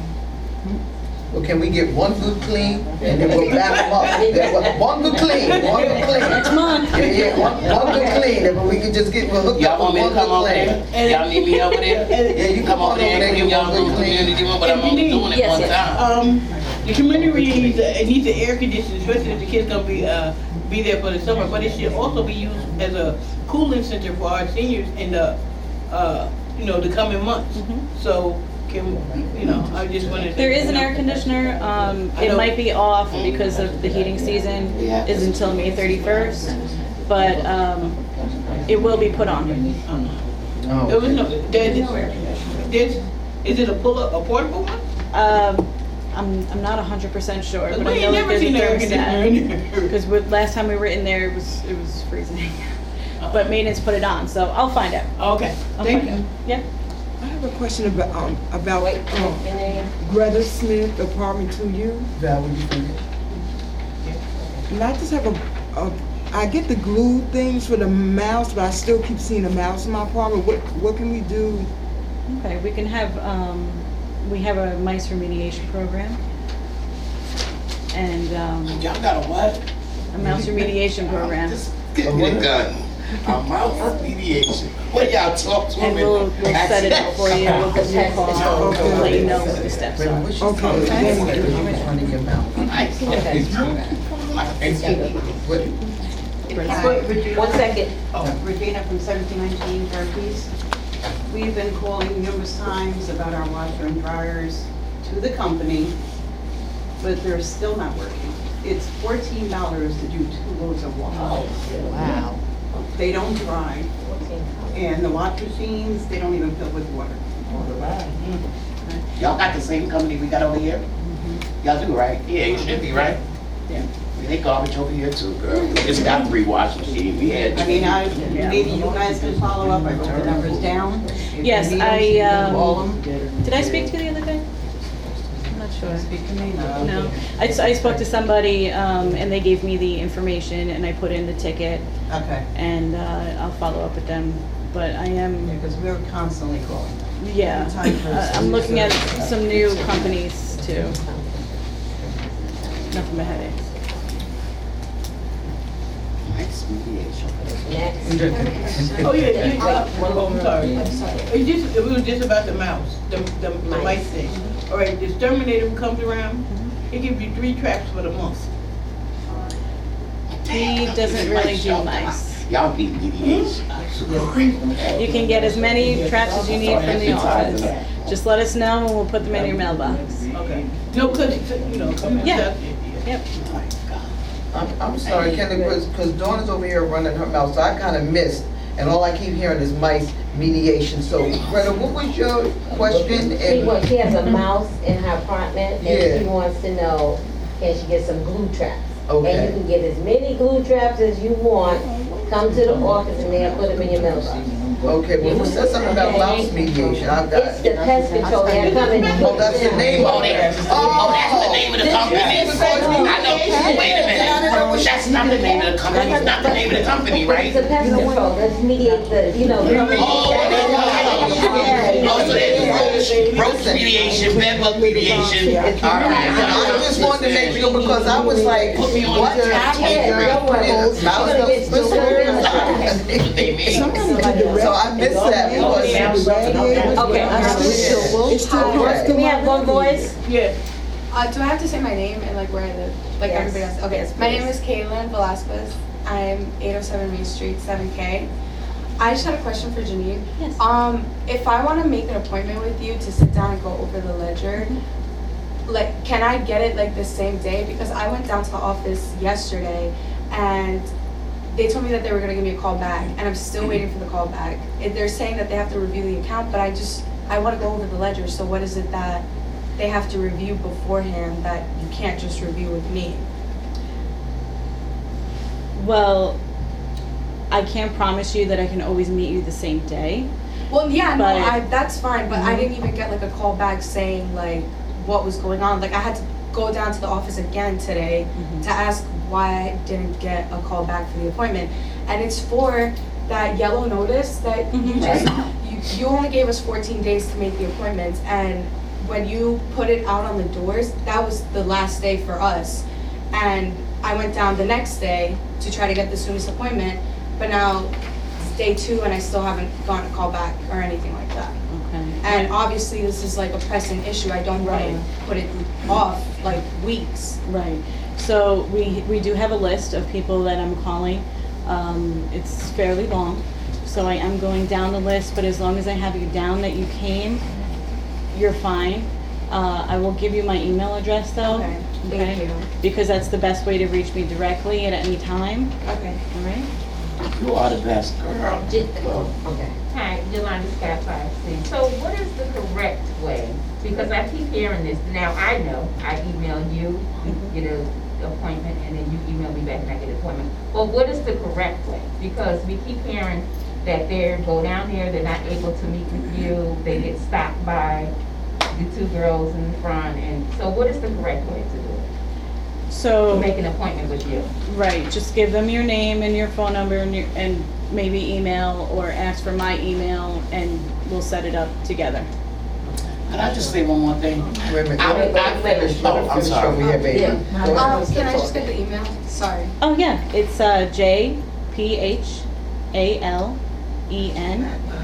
Well, can we get one good clean and then we'll back them up? Then one- One good clean, one good clean. Next month. Yeah, yeah, one, one good clean, and we can just get, we'll hook Y'all up want with me to one come over good there? clean. Y'all need me over there? Yeah, you Come over there and clean y'all room, community room, but I'm only doing it Yes, one yes. time. Um, the community needs, a- it needs an air conditioner, especially if the kids gonna be, uh, be there for the summer, but it should also be used as a cooling center for our seniors in the, uh, you know, the coming months. Mhm. So, can, you know, I just wanted to. There is an air conditioner, um, it might be off because of the heating season is until May thirty-first, but, um, it will be put on. Oh, There was okay. no, there's, there's, is it a pull up, a portable one? Um, I'm, I'm not a hundred percent sure, but We I ain't know that never there's a seen an air conditioner in thermostat. there. Because with, last time we were in there, it was, it was freezing. But maintenance put it on, so I'll find out. Okay, I'll thank find you. out. Yeah. I have a question about, um, about, Wait, um, your name? Greta Smith, apartment two U. Val, what do you think? And I just have a, a, I get the glue things for the mouse, but I still keep seeing a mouse in my apartment. What, what can we do? Okay, we can have, um, we have a mice remediation program. And, um, Y'all got a what? a mouse remediation program. Just get me a gun. A mouse mediation. What y'all talk to And them? we'll, we'll set it up for you, we'll give you a call, we'll let you know what the steps Baby, are. what's Okay, your phone? thank you. You're running your mouth. Nice. What, One second. Regina from seventeen nineteen Fairpiece. We've been calling numerous times about our washer and dryers to the company, but they're still not working. It's fourteen dollars to do two loads of water. Wow. They don't dry, and the wash machines, they don't even fill with water. Y'all got the same company we got over here? Y'all do, right? Yeah, you should be, right? Yeah. They garbage over here too, girl. It's got three washing machines. We had. I mean, I, maybe you guys can follow up, I wrote the numbers down. If you Yes, need them, I, you can um, call them. Did I speak to you the other day? I'm not sure. Speak to me now. No, I, s- I spoke to somebody, um, and they gave me the information, and I put in the ticket, Okay, and, uh, I'll follow up with them, but I am, because we're constantly calling. yeah, Time for uh, I'm looking at some new companies too. Enough of my headaches. Next. Oh, yeah, you, uh, oh, I'm sorry. It just, it was just about the mouse, the, the, the Mice. mice thing. All right, the exterminator who comes around, he gives you three traps for the month. He doesn't really do mice. Y'all need mediation. You can get as many traps as you need from the office. Just let us know and we'll put them in your mailbox. Okay. No, cause, you know, come Yeah. out. Yep. I'm, I'm sorry, Kenny, because Dawn is over here running her mouth, so I kind of missed, and all I keep hearing is mice mediation. So, Greta, what was your question? She And wants, she has a mouse in her apartment, Yeah. and she wants to know, can she get some glue traps? Okay. And you can get as many glue traps as you want, come to the office and they'll put them in your mailbox. Okay, well, who said something about mouse mediation? I've got. It's the pest control, they're coming. to Oh, that's the name Oh, of it. they, oh, that's the name of the company. I know, wait a minute. That's not the name of the company, it's not the name of the company, right? It's the pest control, let's mediate the, you know. Oh, so there's roach, roach mediation, bed bug mediation, all right. I just wanted to make sure because I was like, Put me on what the happened? Mouse does this So I missed that because. Okay, It's too close to can we my have one voice? Yeah. Uh, do I have to say my name and like where I live, like Yes. everybody else? Okay, Yes, my please. name is Kaylin Velasquez. I'm eight oh seven Main Street, seven K. I just had a question for Janine. Yes. Um, if I want to make an appointment with you to sit down and go over the ledger, like, can I get it like the same day? Because I went down to the office yesterday and they told me that they were gonna give me a call back, and I'm still waiting for the call back. If they're saying that they have to review the account, but I just, I wanna go over the ledger, so what is it that they have to review beforehand that you can't just review with me? Well, I can't promise you that I can always meet you the same day. Well, yeah, no, But- I, that's fine, but I Mhm. didn't even get like a call back saying like what was going on. Like I had to go down to the office again today Mhm. to ask why I didn't get a call back for the appointment. And it's for that yellow notice that you Mhm. just, you, you only gave us fourteen days to make the appointments. And when you put it out on the doors, that was the last day for us. And I went down the next day to try to get the soonest appointment, but now it's day two and I still haven't gotten a call back or anything like that. Okay. And obviously, this is like a pressing issue. I don't want to put it off like weeks. Right. So we, we do have a list of people that I'm calling. Um, it's fairly long. So I am going down the list, but as long as I have you down that you came, you're fine. Uh, I will give you my email address though. Okay, thank you. Because that's the best way to reach me directly at any time, Okay. all right? You are the best girl. Just- Okay. Hi, Yolanda Scott, five C. So what is the correct way? Because I keep hearing this. Now, I know, I email you, you get a appointment, and then you email me back and I get an appointment. But what is the correct way? Because we keep hearing that they go down there, they're not able to meet with you, they get stopped by the two girls in the front, and so what is the correct way to do it? So. To make an appointment with you? Right, just give them your name and your phone number and your, and maybe email or ask for my email and we'll set it up together. Can I just say one more thing? Wait a minute, I- let her I- finish, let oh, her I'm finish sorry. over here, baby. Yeah. Go ahead. Um, can I just get the email? Sorry. Oh yeah, it's uh, J P H A L E N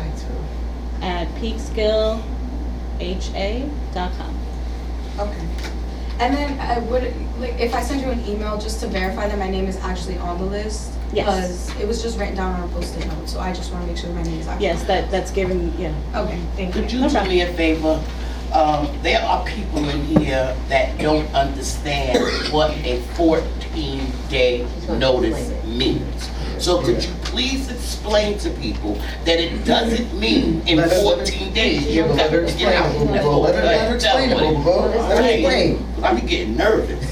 at peekskill H A dot com. Okay. And then I would, like, if I send you an email just to verify that my name is actually on the list? Yes. Because it was just written down on a post-it note, so I just want to make sure my name is actually. Yes, that, that's given, yeah. Okay, thank you. Could you do me a favor? Um, there are people in here that don't understand what a fourteen day notice means. So could you please explain to people that it doesn't mean in Let her- fourteen days you Yeah, but let have her to explain get out. it, boo, boo. Let her- let her explain it, boo, boo. Let her explain. I be getting nervous.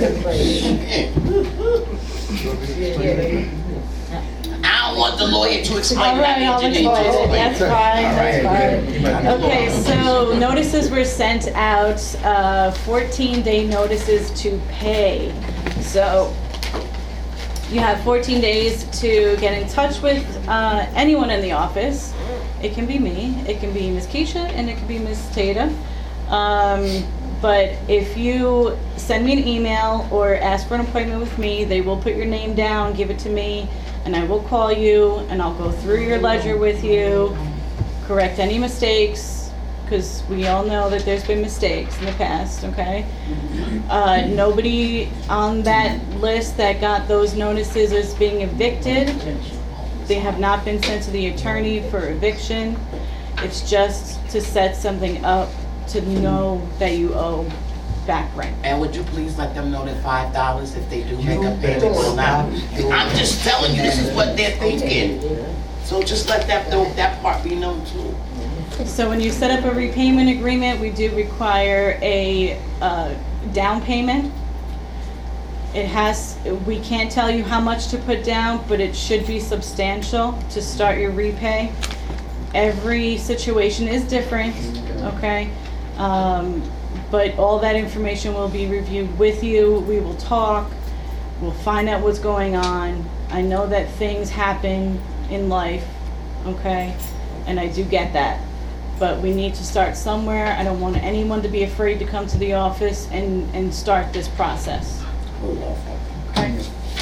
I don't want the lawyer to explain All right, I'll that. You need to explain. explain. That's fine, that's fine. Okay, so notices were sent out, uh, fourteen day notices to pay. So you have fourteen days to get in touch with uh, anyone in the office. It can be me, it can be Miz Keisha, and it can be Miz Tata. Um, But if you send me an email or ask for an appointment with me, they will put your name down, give it to me, and I will call you, and I'll go through your ledger with you, correct any mistakes, because we all know that there's been mistakes in the past, okay? Uh, nobody on that list that got those notices is being evicted. They have not been sent to the attorney for eviction. It's just to set something up to know that you owe back rent. And would you please let them know that five dollars if they do make a payment will not? I'm just telling you, this is what they're thinking. So just let that, that part be known too. So when you set up a repayment agreement, we do require a uh, down payment. It has, we can't tell you how much to put down, but it should be substantial to start your repay. Every situation is different, okay? Um, but all that information will be reviewed with you. We will talk, we'll find out what's going on. I know that things happen in life, okay? And I do get that. But we need to start somewhere. I don't want anyone to be afraid to come to the office and, and start this process. Okay?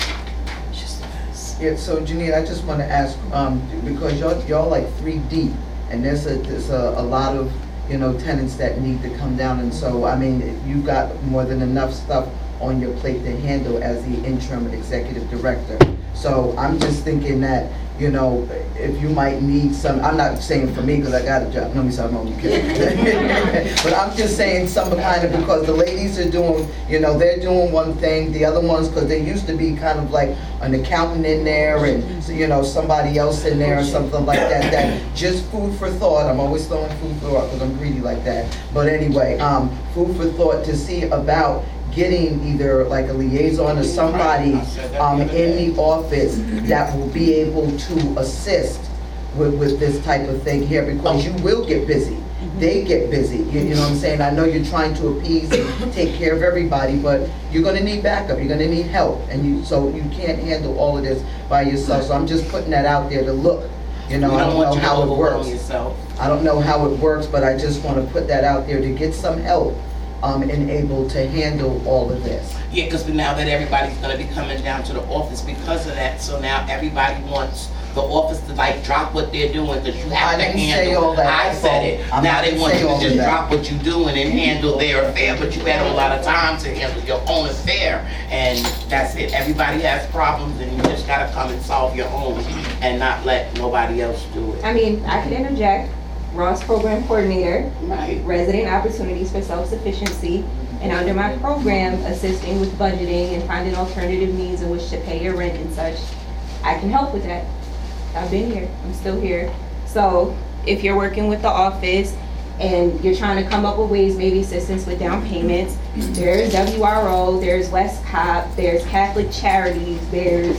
Yeah, so Janine, I just want to ask, um, because y'all, y'all like three deep, and there's a, there's a, a lot of, you know, tenants that need to come down, and so, I mean, you've got more than enough stuff on your plate to handle as the interim executive director. So I'm just thinking that, you know, if you might need some, I'm not saying for me, because I got a job, no, me, so I'm only kidding. But I'm just saying some kind of, because the ladies are doing, you know, they're doing one thing, the other ones, because there used to be kind of like an accountant in there and, you know, somebody else in there or something like that, that just food for thought. I'm always throwing food for thought because I'm greedy like that. But anyway, um, food for thought to see about getting either like a liaison or somebody um, in the office that will be able to assist with, with this type of thing here, because you will get busy. They get busy, you, you know what I'm saying? I know you're trying to appease and take care of everybody, but you're gonna need backup, you're gonna need help, and you, so you can't handle all of this by yourself. So I'm just putting that out there to look, you know, I don't know how it works. I don't know how it works, but I just wanna put that out there to get some help Um, and able to handle all of this. Yeah, because now that everybody's gonna be coming down to the office because of that, so now everybody wants the office to like drop what they're doing, because you have I to didn't handle. say all that. I said it. I'm Now not they gonna want say you to all of just that. drop what you're doing and handle their affair, but you had a lot of time to handle your own affair, and that's it. Everybody has problems, and you just gotta come and solve your own, and not let nobody else do it. I mean, I could interject. Ross Program Coordinator, Right. Resident Opportunities for Self-Sufficiency, and under my program, assisting with budgeting and finding alternative means in which to pay your rent and such. I can help with that. I've been here, I'm still here. So if you're working with the office and you're trying to come up with ways, maybe assistance with down payments, there's W R O, there's West Cop, there's Catholic Charities, there's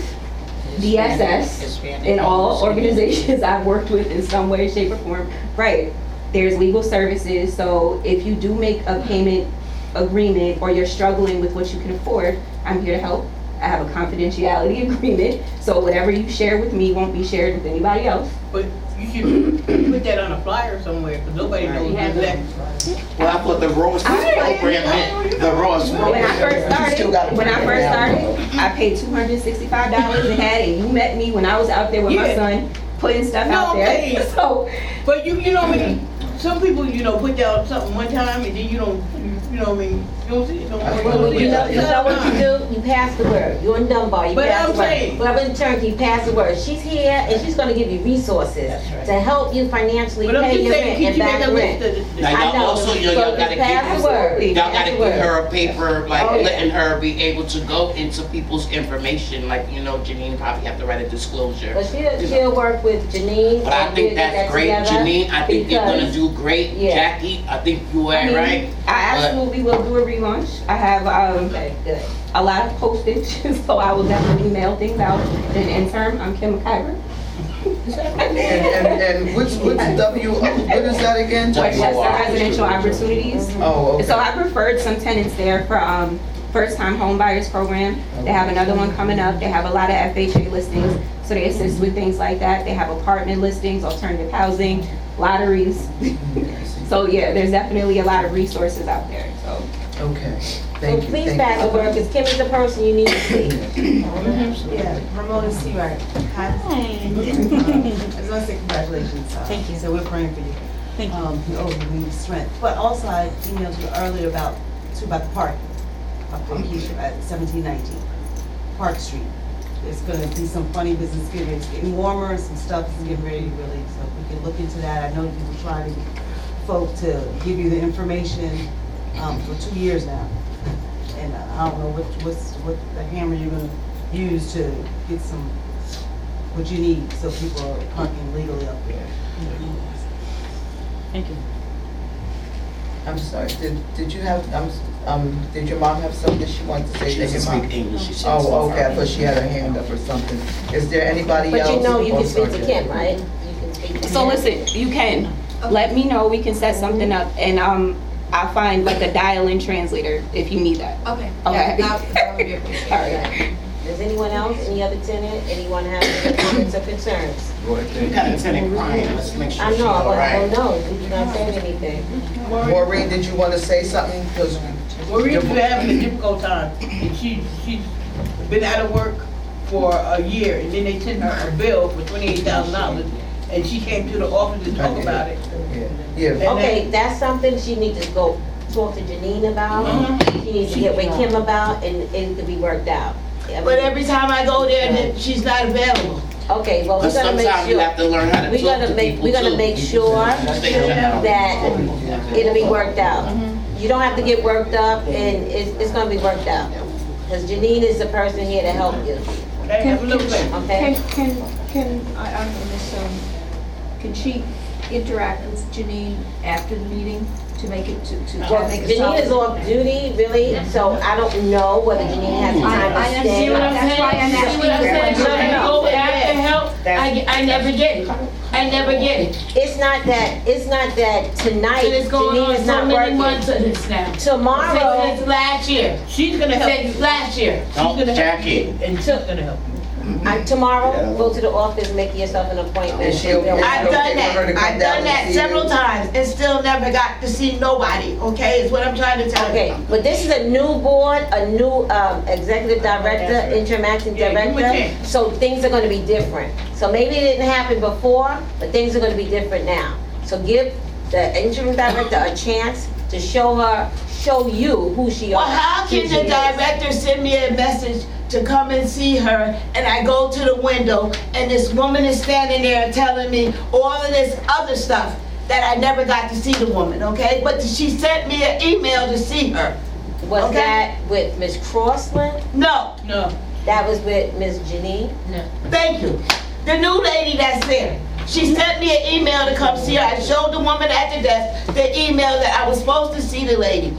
D S S, in all organizations I've worked with in some way, shape, or form. Right, there's legal services, so if you do make a payment agreement or you're struggling with what you can afford, I'm here to help. I have a confidentiality agreement, so whatever you share with me won't be shared with anybody else. But you should put that on a flyer somewhere, because nobody knows exactly. Well, I thought the Ross program meant the Ross program. When I first started, when I first started, I paid two hundred sixty-five dollars a head, and you met me when I was out there with my Yeah. son, putting stuff No, out there. okay. So, But you, you know what I mean? Some people, you know, put down something one time and then you don't, you, you know what I mean? You don't see it, don't, you Well, don't see you it. know, you know what you do? You pass the word. You're in Dunbar, you But pass I'm the word. saying- Whoever in turnkey, you pass the word. She's here and she's gonna give you resources to help you financially But I'm pay just your saying, rent keep and you make back a rent. list of the. Now, I y'all know. also, you know, So y'all gotta just pass give the word. Y'all Pass gotta the give word. her a paper, like Oh, yeah. letting her be able to go into people's information, like, you know, Janine probably have to write a disclosure. But she'll, You know. she'll work with Janine. But I and think we'll get that's that great, together Janine, I think you're gonna because- do great, Yeah. Jackie, I think you I are, mean, right? I But- absolutely will do a relaunch. I have um, Okay, good. a lot of postage, so I will definitely mail things out. In the interim, I'm Kim McIver. And, and, and which, which W, what is that again? Westchester Residential Opportunities. Oh, okay. So I've referred some tenants there for um, first-time home buyers program. They have another one coming up. They have a lot of F H A listings, so they assist with things like that. They have apartment listings, alternative housing, lotteries. So yeah, there's definitely a lot of resources out there, so. Okay, So thank you. please thank pass the word, because Kim is the person you need to see. Yeah, Ramona Stewart. Hi. I just want to say congratulations. uh, Thank you. So we're praying for you. Thank you. Um, your overwhelming strength. But also I emailed you earlier about, too, about the park up on here at seventeen nineteen Park Street. There's gonna be some funny business getting, it's getting warmer, some stuff is getting ready really, so if we can look into that. I know you were trying to get folk to give you the information, um, for two years now. And uh, I don't know what, what's, what the hammer you're gonna use to get some, what you need, so people are parking legally up there. Thank you. I'm sorry, did, did you have, um, um, did your mom have something she wanted to say? She Did your doesn't mom- speak English. She said Oh, okay, I sorry. thought she had her hand up or something. Is there anybody else? But you know you Oh, can speak sorry. to Kim, right? You can speak to So Kim. listen, you can, let me know, we can set something up, and, um, I'll find like a dial-in translator if you need that. Okay. Okay. Yeah, that, that would be appreciated. All right. Does anyone else, any other tenant, anyone have any comments or concerns? We got a tenant crying, let's make sure I she's know, all I right. don't know, did you not say anything? Maureen, did you want to say something? 'Cause Marie's been having a difficult time, and she, she's been out of work for a year, and then they sent her a bill for twenty-eight thousand dollars, and she came to the office to talk about it. Yeah, yeah. Okay, that's something she needs to go talk to Janine about. Mhm. She needs to get with Kim about, and it could be worked out. I mean- But every time I go there, then she's not available. Okay, well, we're But gonna make sometimes you sure, have to learn how to we're talk gonna to make, people we're gonna too. make sure that it'll be worked out. You don't have to get worked up, and it's, it's gonna be worked out. Because Janine is the person here to help you, Okay, have a little bit. okay? Can, can, can, I, I'm gonna miss, um, can she interact with Janine after the meeting to make it, to, to Well, make a Janine is solid? off duty, really, so I don't know whether Janine has time I- I to understand stay. what I'm That's why I'm See asking what I'm you. saying? So No, no, when I no. go after help, I, get- I never get it. I never get it. It's not that, it's not that tonight And it's going Janine on is so not many months working. of this now. Tomorrow, Since last year. She's gonna help you. Since last year. She's Don't, gonna help Jackie. you, and she's gonna help you. I, tomorrow, go to the office, make yourself an appointment. Is she okay? I've Okay done for her to that. come I've down done and that see several you? times and still never got to see nobody, okay, is what I'm trying to tell you. Okay, but this is a new board, a new um, executive director, interim acting Yeah, give 'em a director, chance. so things are gonna be different. So maybe it didn't happen before, but things are gonna be different now. So give the interim director a chance to show her, show you who she Well, are. how who can she the is. director send me a message to come and see her, and I go to the window, and this woman is standing there telling me all of this other stuff that I never got to see the woman, okay? But she sent me an email to see her. Was Okay. that with Miss Crossland? No, No. That was with Miss Janine? thank you. The new lady that's there. She sent me an email to come see her. I showed the woman at the desk the email that I was supposed to see the lady.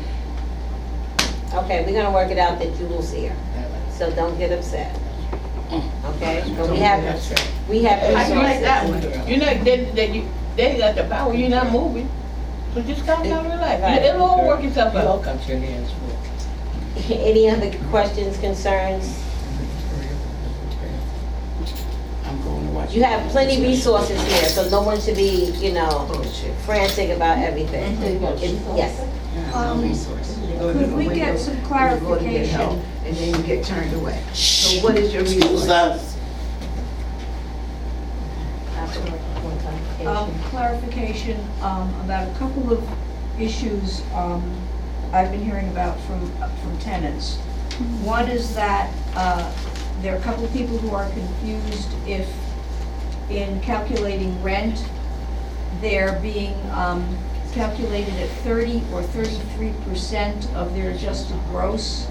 Okay, we're gonna work it out that you will see her, so don't get upset. Okay, but we have, we have I can like that resources. one. You're not, they, they, you, they got the power, you're not moving. So just calm down and relax. Right. It'll all work itself out. Come to your hands full. Any other questions, concerns? I'm going to watch. You have plenty resources here, so no one should be, you know, frantic about everything. It- Yes. Um, Could we get some clarification? And then you get turned away. So what is your Excuse resource? us. Um, clarification, um, about a couple of issues, um, I've been hearing about from, from tenants. One is that, uh, there are a couple of people who are confused if, in calculating rent, they're being, um, calculated at thirty or thirty-three percent of their adjusted gross.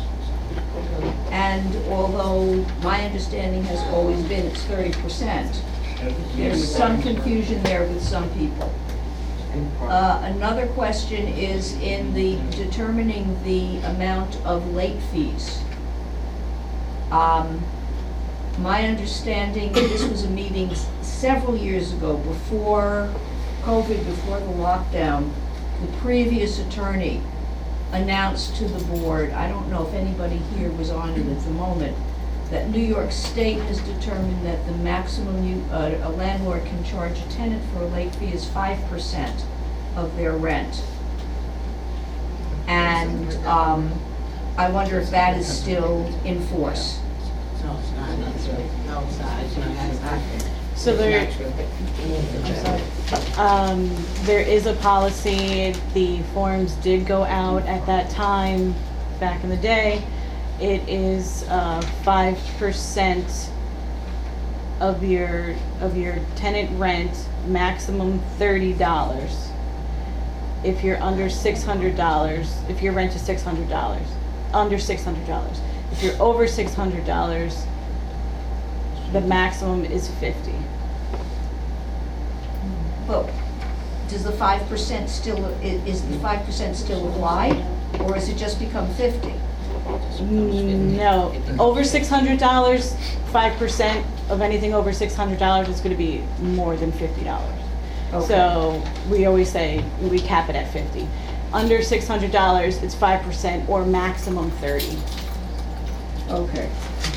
And although my understanding has always been it's thirty percent, there's some confusion there with some people. Uh, another question is in the determining the amount of late fees. Um, my understanding, this was a meeting s- several years ago, before COVID, before the lockdown, the previous attorney announced to the board, I don't know if anybody here was on it at the moment, that New York State has determined that the maximum you, uh, a landlord can charge a tenant for a late fee is five percent. of their rent. And um, I wonder if that is still in force. No, it's not, it's not, no, it's not, it's not, it's not. So there, It's not true. I'm sorry. Um, there is a policy, the forms did go out at that time, back in the day. It is, uh, five percent of your, of your tenant rent, maximum thirty dollars. If you're under six hundred dollars, if your rent is six hundred dollars, under six hundred dollars. If you're over six hundred dollars, the maximum is fifty. But does the five percent still, i- is the five percent still apply? Or has it just become fifty? No, over six hundred dollars, five percent of anything over six hundred dollars is gonna be more than fifty dollars. Okay. So we always say, we cap it at fifty. Under six hundred dollars, it's five percent or maximum thirty. Okay.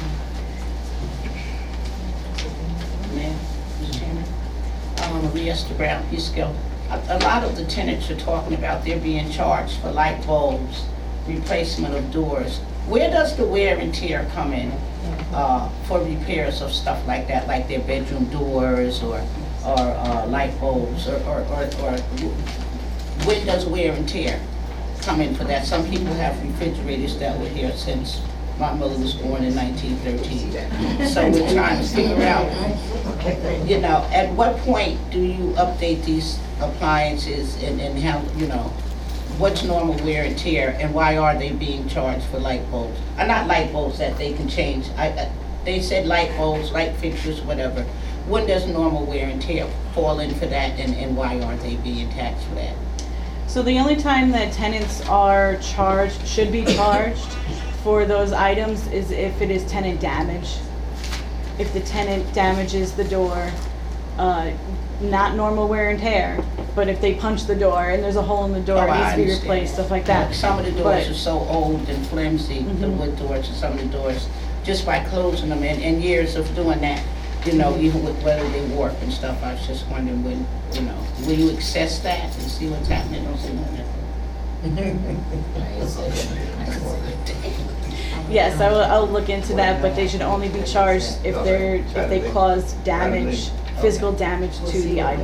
Mayor, Mister Chairman. Um, Maria Esther Brown, Peekskill. A, a lot of the tenants are talking about they're being charged for light bulbs, replacement of doors. Where does the wear and tear come in, uh, for repairs of stuff like that, like their bedroom doors or, or, uh, light bulbs, or, or, or, or when does wear and tear come in for that? Some people have refrigerators that were here since my mother was born in nineteen thirteen. So we're trying to figure out, you know, at what point do you update these appliances and, and how, you know, what's normal wear and tear and why are they being charged for light bulbs? Uh, not light bulbs that they can change. I, I, they said light bulbs, light fixtures, whatever. When does normal wear and tear fall in for that and, and why aren't they being taxed for that? So the only time that tenants are charged, should be charged for those items is if it is tenant damage. If the tenant damages the door, uh, not normal wear and tear, but if they punch the door and there's a hole in the door, Oh, it I needs to be understand. replaced, stuff like that. Like some of the doors But- are so old and flimsy, the Mhm. wood doors, and some of the doors, just by closing them and, and years of doing that, you know, even with whether they warp and stuff, I was just wondering when, you know, will you access that and see what's happening? Don't say Yes, I will, I'll look into that, but they should only be charged if they're, if they cause damage, physical damage to the item.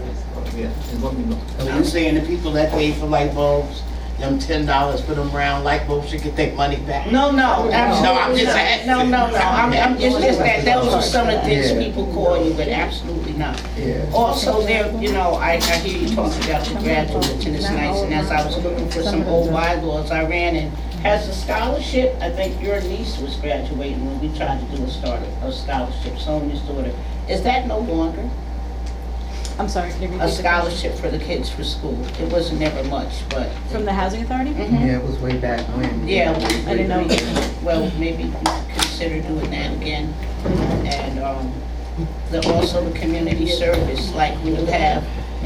So you saying the people that pay for light bulbs, them ten dollars for them round light bulbs should get their money back? No, no, absolutely No, I'm just not. asking. No, no, no, I'm, I'm, it's just that those are some of the things Yeah. people call you, but absolutely not. Yeah. Also, there, you know, I, I hear you talking about your graduates, and it's nice, and as I was looking for some old bylaws, I ran and has a scholarship, I think your niece was graduating when we tried to do a start, a scholarship, Sonia's daughter. Is that no longer? I'm sorry, can you repeat A the question? scholarship for the kids for school. It wasn't never much, but. From the housing authority? Mhm. Yeah, it was way back when. Yeah, we, I didn't know. we- well, maybe we could consider doing that again. And, um, the, also the community service, like we would have,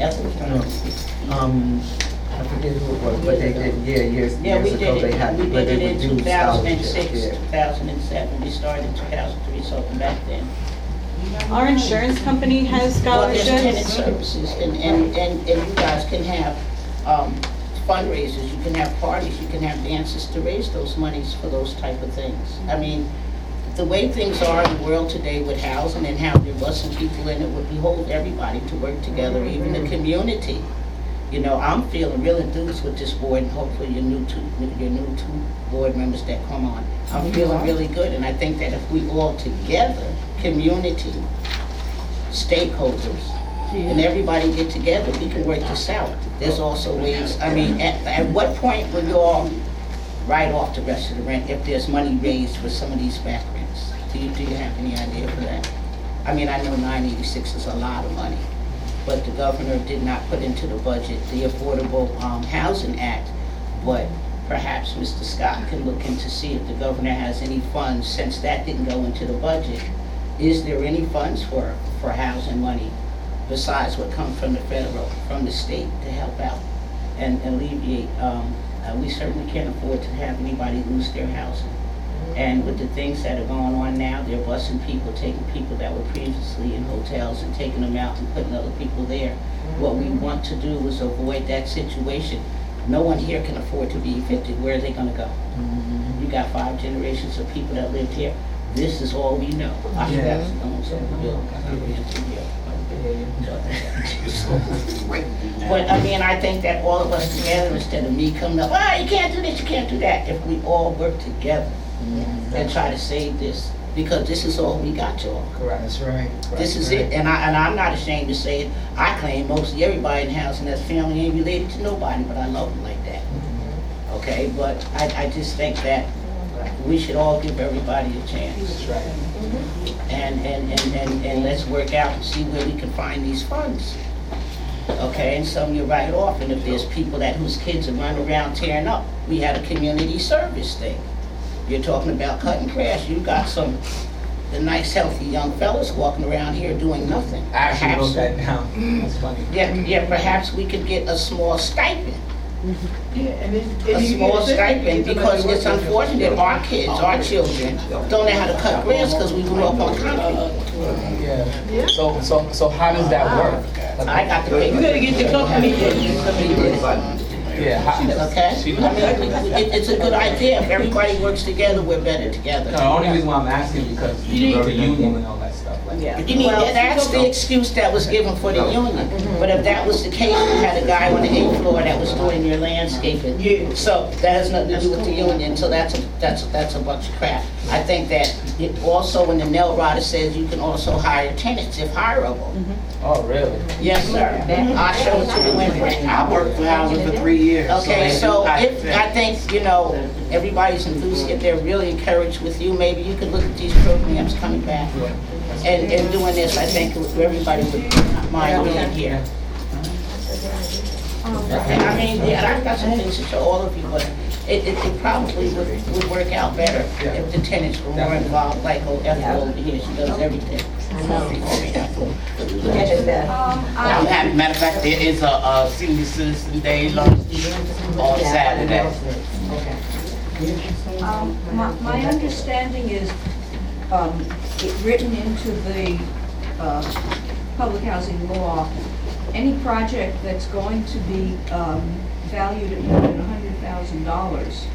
Um, I forget who it was, but they did, yeah, years, yeah, we years did ago, they it, had, we where did they it in would do two thousand and scholarships, six, yeah. two thousand and seven, we started in two thousand three, so back then. Our insurance company has Well, there's tenant scholarships. services, and, and, and, and you guys can have, um, fundraisers, you can have parties, you can have dances to raise those monies for those type of things. I mean, the way things are in the world today with housing and how there was some people in it would behold everybody to work together, even the community. You know, I'm feeling real enthused with this board, and hopefully your new two, your new two board members that come on. I'm feeling really good, and I think that if we all together, community, stakeholders, and everybody get together, we can work this out. There's also ways, I mean, at, at what point will you all write off the rest of the rent if there's money raised for some of these back rents? Do you, do you have any idea for that? I mean, I know nine eighty-six is a lot of money, but the governor did not put into the budget the Affordable um, Housing Act. But perhaps Mister Scott can look into see if the governor has any funds, since that didn't go into the budget. Is there any funds for, for housing money besides what comes from the federal, from the state to help out and alleviate? Um, uh, we certainly can't afford to have anybody lose their housing. And with the things that are going on now, they're busing people, taking people that were previously in hotels and taking them out and putting other people there. What we want to do is avoid that situation. No one here can afford to be evicted. Where are they gonna go? You got five generations of people that lived here. This is all we know. I should Yeah. actually own some building. But I mean, I think that all of us together, instead of me coming up, ah, you can't do this, you can't do that, if we all work together and try to save this, because this is all we got, y'all. Correct. That's right. This is it, and I, and I'm not ashamed to say it. I claim mostly everybody in housing as family ain't related to nobody, but I love them like that. Okay, but I, I just think that we should all give everybody a chance. That's right. And, and, and, and, and let's work out and see where we can find these funds. Okay, and some you write off, and if there's people that, whose kids are running around tearing up, we had a community service thing. You're talking about cut and crash, you got some, the nice healthy young fellas walking around here doing nothing. I actually Perhaps- wrote that down. That's funny. Yeah, yeah, perhaps we could get a small stipend. Yeah, and then. A and you small get assistance, stipend, you get because somebody it's to work with you. unfortunate our kids, our children, don't know how to cut grass because we grew up on concrete. Yeah. So, so, so how does that work? I got the paper. You gotta get the company. Yeah. How, Okay? I mean, it, it's a good idea. If everybody works together, we're better together. no, the only reason why I'm asking is because you go to union and all that stuff. Like, You mean, that's the excuse that was given for the union. But if that was the case, you had a guy on the eighth floor that was doing your landscaping. Yeah. So that has nothing to do with the union, so that's a, that's, a- that's a bunch of crap. I think that it also, when the Nell Rider says you can also hire tenants if hireable. oh, really? Yes, sir. I'll show it to you in writing. I worked for housing for three years. Okay, they so do hire if, I think, you know, everybody's enthused, if they're really encouraged with you, maybe you could look at these programs coming back and, and doing this. I think everybody would mind being here. Okay, I mean, yeah, I've got some things to show all of you, but it, it, it probably would, would work out better if the tenants were more involved, like oh, Ethel over here, she does everything. I'm happy, matter of fact, there is a, a senior citizen day lunch on Saturday. Um, my, my understanding is, um, it written into the, uh, public housing law, any project that's going to be, um, valued at more than a hundred thousand dollars,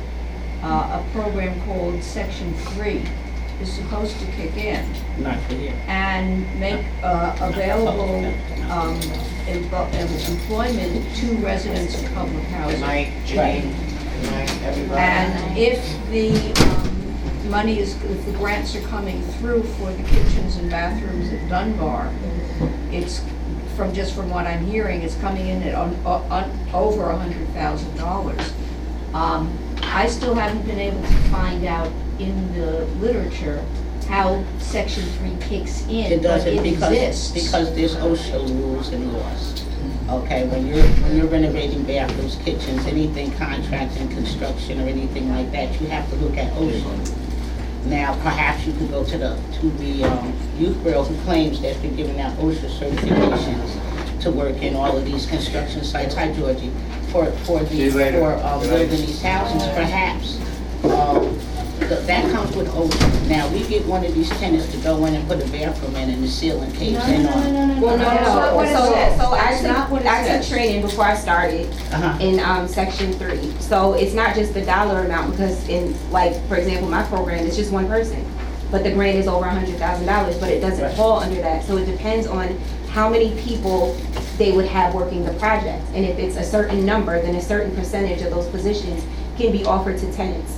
uh, a program called Section Three is supposed to kick in Not for here. and make, uh, available, um, em- em- employment to residents of public housing. Good night, Jane. Good night, everybody. And if the um, money is, if the grants are coming through for the kitchens and bathrooms at Dunbar, it's, from, just from what I'm hearing, it's coming in at on, on, over a hundred thousand dollars. Um, I still haven't been able to find out in the literature how Section Three kicks in, It but doesn't it because, exists. because there's OSHA rules and laws. Okay, when you're, when you're renovating bathrooms, kitchens, anything contracting, construction or anything like that, you have to look at OSHA. Now, perhaps you could go to the, to the um, youth bureau who claims they've been giving out OSHA certifications to work in all of these construction sites. Hi, Georgie. For, for the, for uh, building these houses, perhaps. Um, th- That comes with OSHA. Now, we get one of these tenants to go in and put a bathroom in and the ceiling caves in on it. Well, no, That's not no, what it so, says. so I That's not what took, it I took says. training before I started Uh-huh. in, um, section three. So it's not just the dollar amount, because in, like, for example, my program, it's just one person. But the grant is over a hundred thousand dollars, but it doesn't Right. fall under that. So it depends on how many people they would have working the project. And if it's a certain number, then a certain percentage of those positions can be offered to tenants.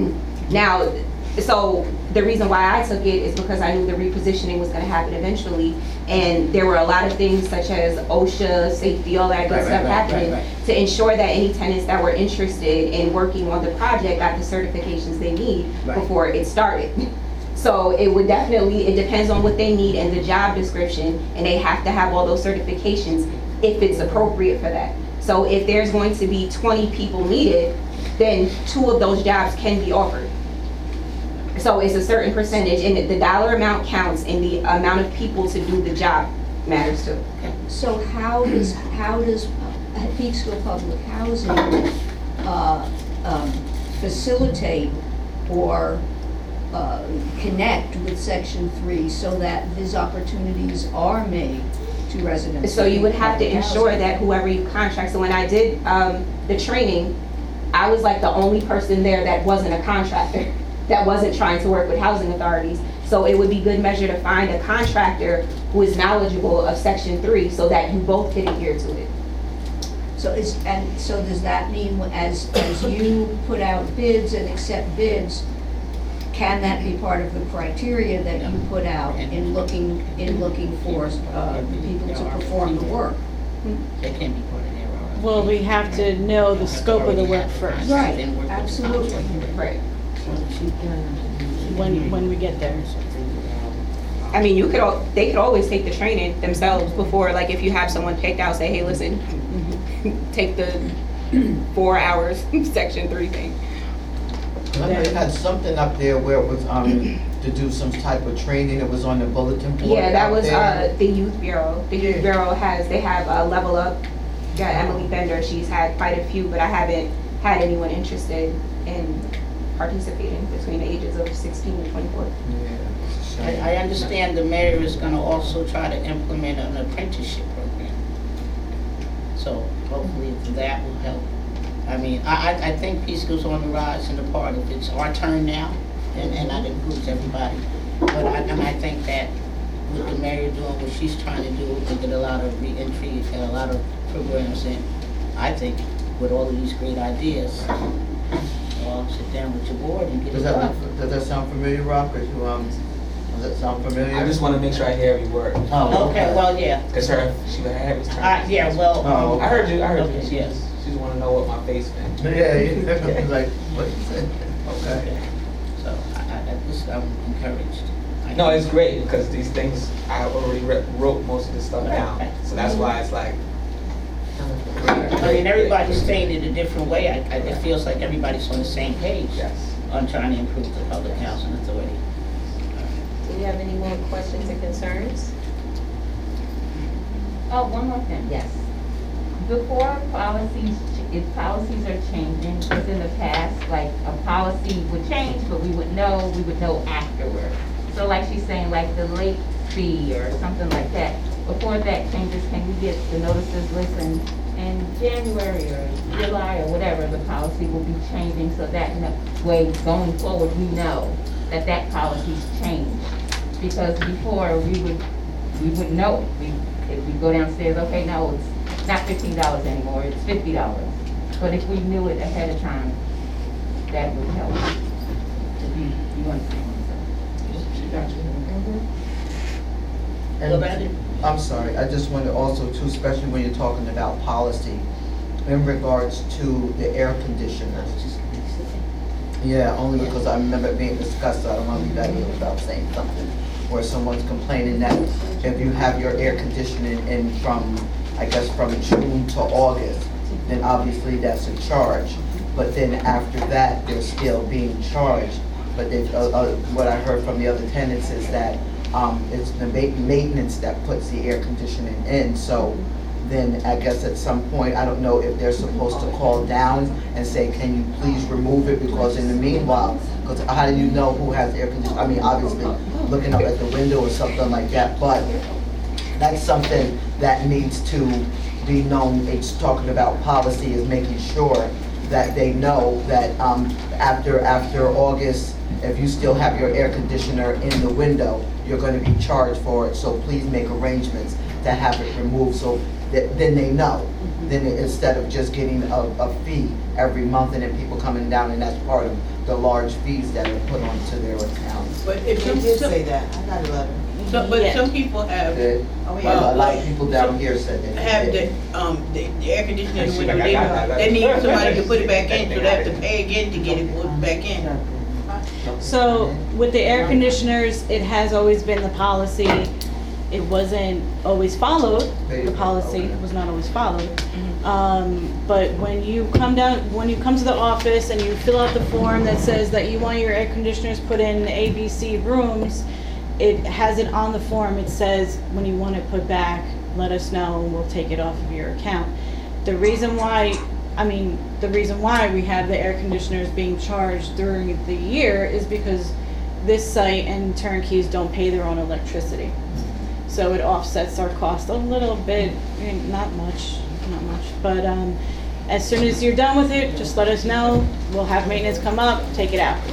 Now, so the reason why I took it is because I knew the repositioning was gonna happen eventually. And there were a lot of things such as OSHA, safety, all that good Right, right, stuff right, happening right, right. to ensure that any tenants that were interested in working on the project got the certifications they need Right. before it started. So it would definitely, it depends on what they need and the job description, and they have to have all those certifications if it's appropriate for that. So if there's going to be twenty people needed, then two of those jobs can be offered. So it's a certain percentage, and the dollar amount counts, and the amount of people to do the job matters too. So how does, how does uh, Peekskill Public Housing uh, um, facilitate or uh, connect with section three so that these opportunities are made to residents? So you would have to Housing. ensure that whoever you contract, so when I did um, the training, I was like the only person there that wasn't a contractor, that wasn't trying to work with housing authorities. So it would be good measure to find a contractor who is knowledgeable of section three so that you both can adhere to it. So is, and so does that mean as, as you put out bids and accept bids, can that be part of the criteria that you put out in looking, in looking for uh, the people to perform the work? They can't be part of their own. Well, we have to know the scope of the work first. Right, absolutely. Right. When, when we get there. I mean, you could, al- they could always take the training themselves before, like if you have someone picked out, say, hey, listen, take the four hours section three thing. I know they had something up there where it was, um, to do some type of training, it was on the bulletin board. Yeah, that out was there. uh, the Youth Bureau. The Youth Bureau has, they have a Level Up. Got Emily Bender, she's had quite a few, but I haven't had anyone interested in participating between the ages of sixteen and twenty-four. I, I understand the mayor is gonna also try to implement an apprenticeship program. So hopefully that will help. I mean, I, I, I think peace goes on the rise in the part of it's our turn now, and, and that includes everybody. But I, and I think that with the mayor doing what she's trying to do, to get a lot of re-entry and a lot of programs in, I think with all of these great ideas, I'll sit down with your board and get Does it that, done. does that sound familiar, Rob? Or you, um, does that sound familiar? I just want to make sure I hear every word. Oh, Okay, well, yeah. Cause her, she her head was turning. Uh, yeah, well, Oh, um, I heard you, I heard okay, you. yes. She just want to know what my face meant. Yeah, yeah, like, what you said? Okay. So I, I, at least I'm encouraged. I No, think- it's great because these things, I already re- wrote most of this stuff down. So that's why it's like. I mean, everybody's saying it a different way. I, I, it feels like everybody's on the same page Yes. on trying to improve the public housing authority. Do you have any more questions or concerns? Oh, one more thing. Yes. Before policies, ch- if policies are changing, because in the past, like, a policy would change, but we would know, we would know afterward. So like she's saying, like the late fee or something like that, before that changes, can we get the notices, listen, in January or July or whatever, the policy will be changing, so that no- way going forward, we know that that policy's changed. Because before, we would, we would know it. We, if we go downstairs, okay, no, it's not fifteen dollars anymore, it's fifty dollars. But if we knew it ahead of time, that would help. If you, you understand what I'm saying? And- Go ahead. I'm sorry, I just wanted also too, especially when you're talking about policy, in regards to the air conditioners. Yeah, only because I remember it being discussed, so I don't want to leave that here without saying something. Where someone's complaining that if you have your air conditioning in from, I guess, from June to August, then obviously that's a charge. But then after that, they're still being charged. But they, uh, uh, what I heard from the other tenants is that um, it's the ma- maintenance that puts the air conditioning in. So then I guess at some point, I don't know if they're supposed to call down and say, can you please remove it? Because in the meanwhile, because how do you know who has air conditioning? I mean, obviously, looking up at the window or something like that, but that's something that needs to be known. It's talking about policy is making sure that they know that um, after after August, if you still have your air conditioner in the window, you're going to be charged for it. So please make arrangements to have it removed so that then they know. Then it- instead of just getting a, a fee every month and then people coming down, and that's part of the large fees that are put onto their account. But if They some, did some, say that, I got a letter. some- but Yeah. some people have, That- Oh, A yeah. lot of people down here said that. have the, um, the, the air conditioner in the Shit, window, I got that. they, they need somebody to put it back in, so they have to pay again to get it put back in. So with the air conditioners, it has always been the policy. It wasn't always followed. The policy was not always followed. Um, but when you come down, when you come to the office and you fill out the form that says that you want your air conditioners put in A B C rooms, it has it on the form. It says when you want it put back, let us know and we'll take it off of your account. The reason why, I mean, the reason why we have the air conditioners being charged during the year is because this site and turnkeys don't pay their own electricity. So it offsets our cost a little bit, I mean, not much, not much. But um, as soon as you're done with it, just let us know. We'll have maintenance come up, take it out.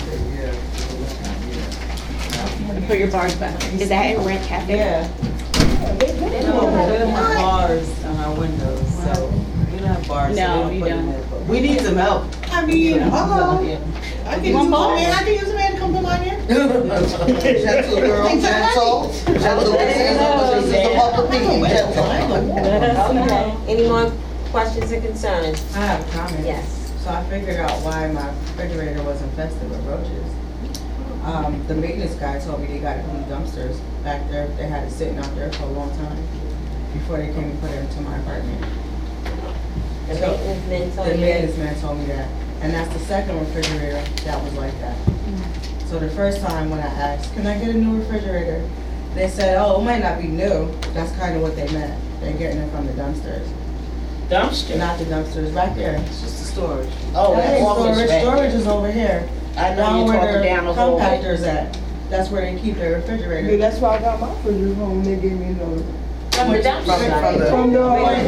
And put your bars back. Is that in rent cap? Yeah. We don't have bars on our windows, so we don't have bars. so No, we you put them don't. in, but We need some help. I mean, hello. I can use Want my balls? man, I can use a man to come to mine here. Gentle girl, gentle, gentle, this is a public meeting, gentle. Let us know. Any more questions or concerns? I have a comment. Yes. So I figured out why my refrigerator was infested with roaches. Um, the maintenance guy told me they got new dumpsters back there. They had it sitting out there for a long time before they came and put it into my apartment. The So, maintenance man told The you? maintenance man told me that. And that's the second refrigerator that was like that. So the first time when I asked, can I get a new refrigerator? They said, oh, it might not be new. That's kind of what they meant. They're getting it from the dumpsters. Dumpster? Not the dumpsters, right there. It's just the storage. Oh, That that ain't office storage. back Storage there. is over here. I know Down you're where talking their down the hallway. compactors at. That's where they keep their refrigerator. Yeah, that's why I got my refrigerator home, they gave me another. From the From, from dumpster? the, From the,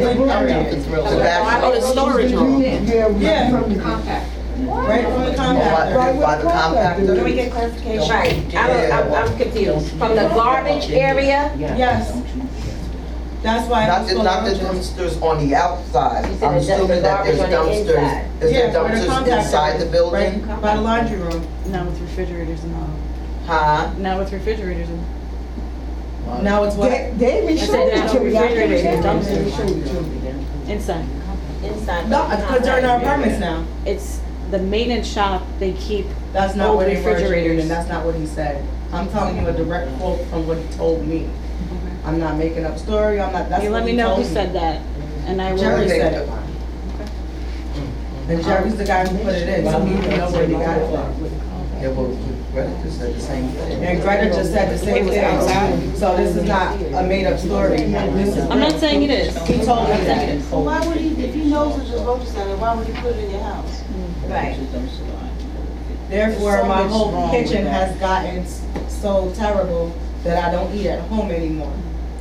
the back. Oh, the storage room. yeah, Yeah. from the Right from the Oh, by, compactor. by the compactor. Can we get clarification? Right, I don't, I'm, I'm confused. From the garbage area? Yes. That's why. Not it the, was not the called roaches. dumpsters on the outside. You said I'm the- the assuming that there's garbage on the inside. dumpsters, is Yeah, there where the dumpsters compactor inside is, the building? Right by the laundry room. Not with refrigerators in them. Huh? Not with refrigerators in them. Now it's what? They, they even I showed said it now to me. I refrigerator, couldn't tell. dumpster. They showed it to me. Inside. Inside. No, because they're in our apartments now. It's the maintenance shop, they keep That's not old what they were, refrigerators. and that's not what he said. I'm telling you a direct quote from what he told me. I'm not making up story, I'm not, that's You what let me he know told who me. said that, and I will. Jerry They- said it. And Jerry's the guy who put it in, so he would know where he got it from. Yeah, well, Greta just said the same thing. And Greta just said the same thing. So this is not a made-up story. This is I'm not saying it is. He told me that. Well, why would he, if he knows it's a roach center, why would he put it in your house? Right. Therefore, There's so my much whole wrong with kitchen that. has gotten s- so terrible that I don't eat at home anymore.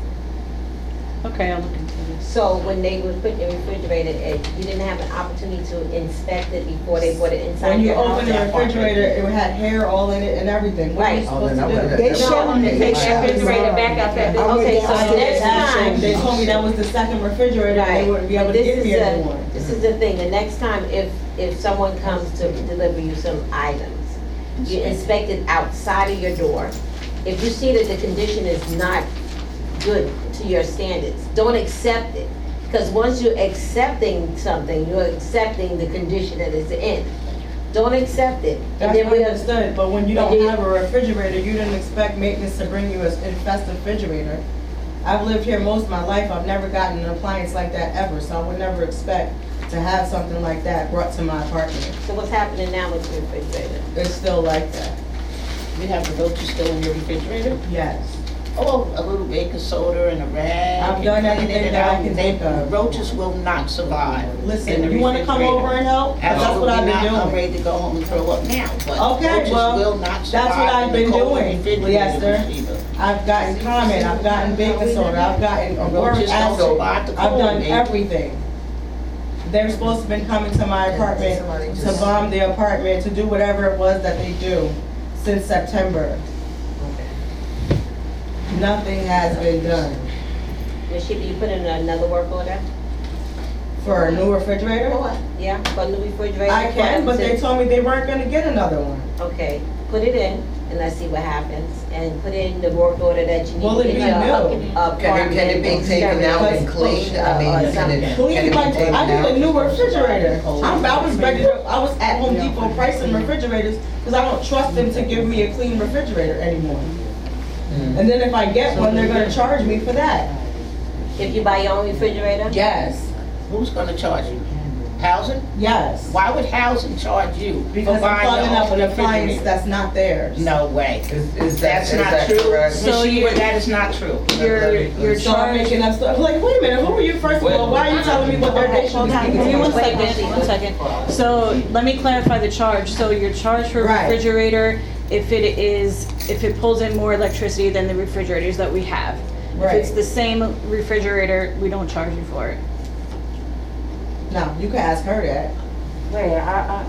Okay, I'll look into this. So when they was putting the refrigerator, it, you didn't have an opportunity to inspect it before they put it inside When you your house? open the refrigerator, it had hair all in it and everything. What are you Right. Oh, then supposed I to would've- do? They that- showed me, they Take the showed me. refrigerator back out that building. I went Okay, so downstairs. next time. They told me that was the second refrigerator, and they wouldn't be able But to this give is me the- anymore. This is the thing, the next time, if, if someone comes to deliver you some items, you inspect it outside of your door. If you see that the condition is not good to your standards, don't accept it. Because once you're accepting something, you're accepting the condition that it's in. Don't accept it. And That's then we understood, but when you And don't then- have a refrigerator, you didn't expect maintenance to bring you an infested refrigerator. I've lived here most of my life, I've never gotten an appliance like that ever, so I would never expect to have something like that brought to my apartment. So what's happening now with the refrigerator? It's still like that. You have the roaches still in your refrigerator? Yes. Oh, a little baking soda and a rag. I've and done cleaning everything it that I out. can They- think of. Roaches will not survive. in Listen, the you wanna come refrigerator. over and help? 'Cause that's what I've been Absolutely not. I'm doing. ready to go home and throw up now, but Okay, roaches well, will not survive. that's what I've in the been cold doing, refrigerator Leicester. either. I've gotten comment, I've gotten baking soda, I've gotten boric Roaches don't acid, survive the I've cold, done baby. everything. They're supposed to have been coming to my apartment to bomb the apartment, to do whatever it was that they do since September. Nothing has been done. Ms. Sheba, you put in another work order? For a new refrigerator? Yeah, for a new refrigerator? I can, but they told me they weren't gonna get another one. Okay, put it in, and let's see what happens, and put in the work order that you need Will to it get be your new? apartment. Can it, can it be taken out and cleaned? I mean, can it, can Clean, it be like, taken I need a out? new refrigerator. I'm, I was ready to, I was at Home Depot pricing refrigerators, because I don't trust them to give me a clean refrigerator anymore. And then if I get one, they're gonna charge me for that. If you buy your own refrigerator? Yes. Who's gonna charge you? Housing? Yes. Why would housing charge you for Because I'm buying plugging your up own an appliance refrigerator? that's not theirs. No way. Is, is that, That's is not that true. correct? So Miz Sheba, you- that is not true. You're, you're So I'm charged. making up stuff, like, wait a minute, who are you first of all? Why are you telling me what they're they should be Give me speaking one to? second, one second. So let me clarify the charge. So you're charged for a Right. refrigerator if it is, if it pulls in more electricity than the refrigerators that we have. If it's Right. the same refrigerator, we don't charge you for it. No, you can ask her that. Wait, I, I,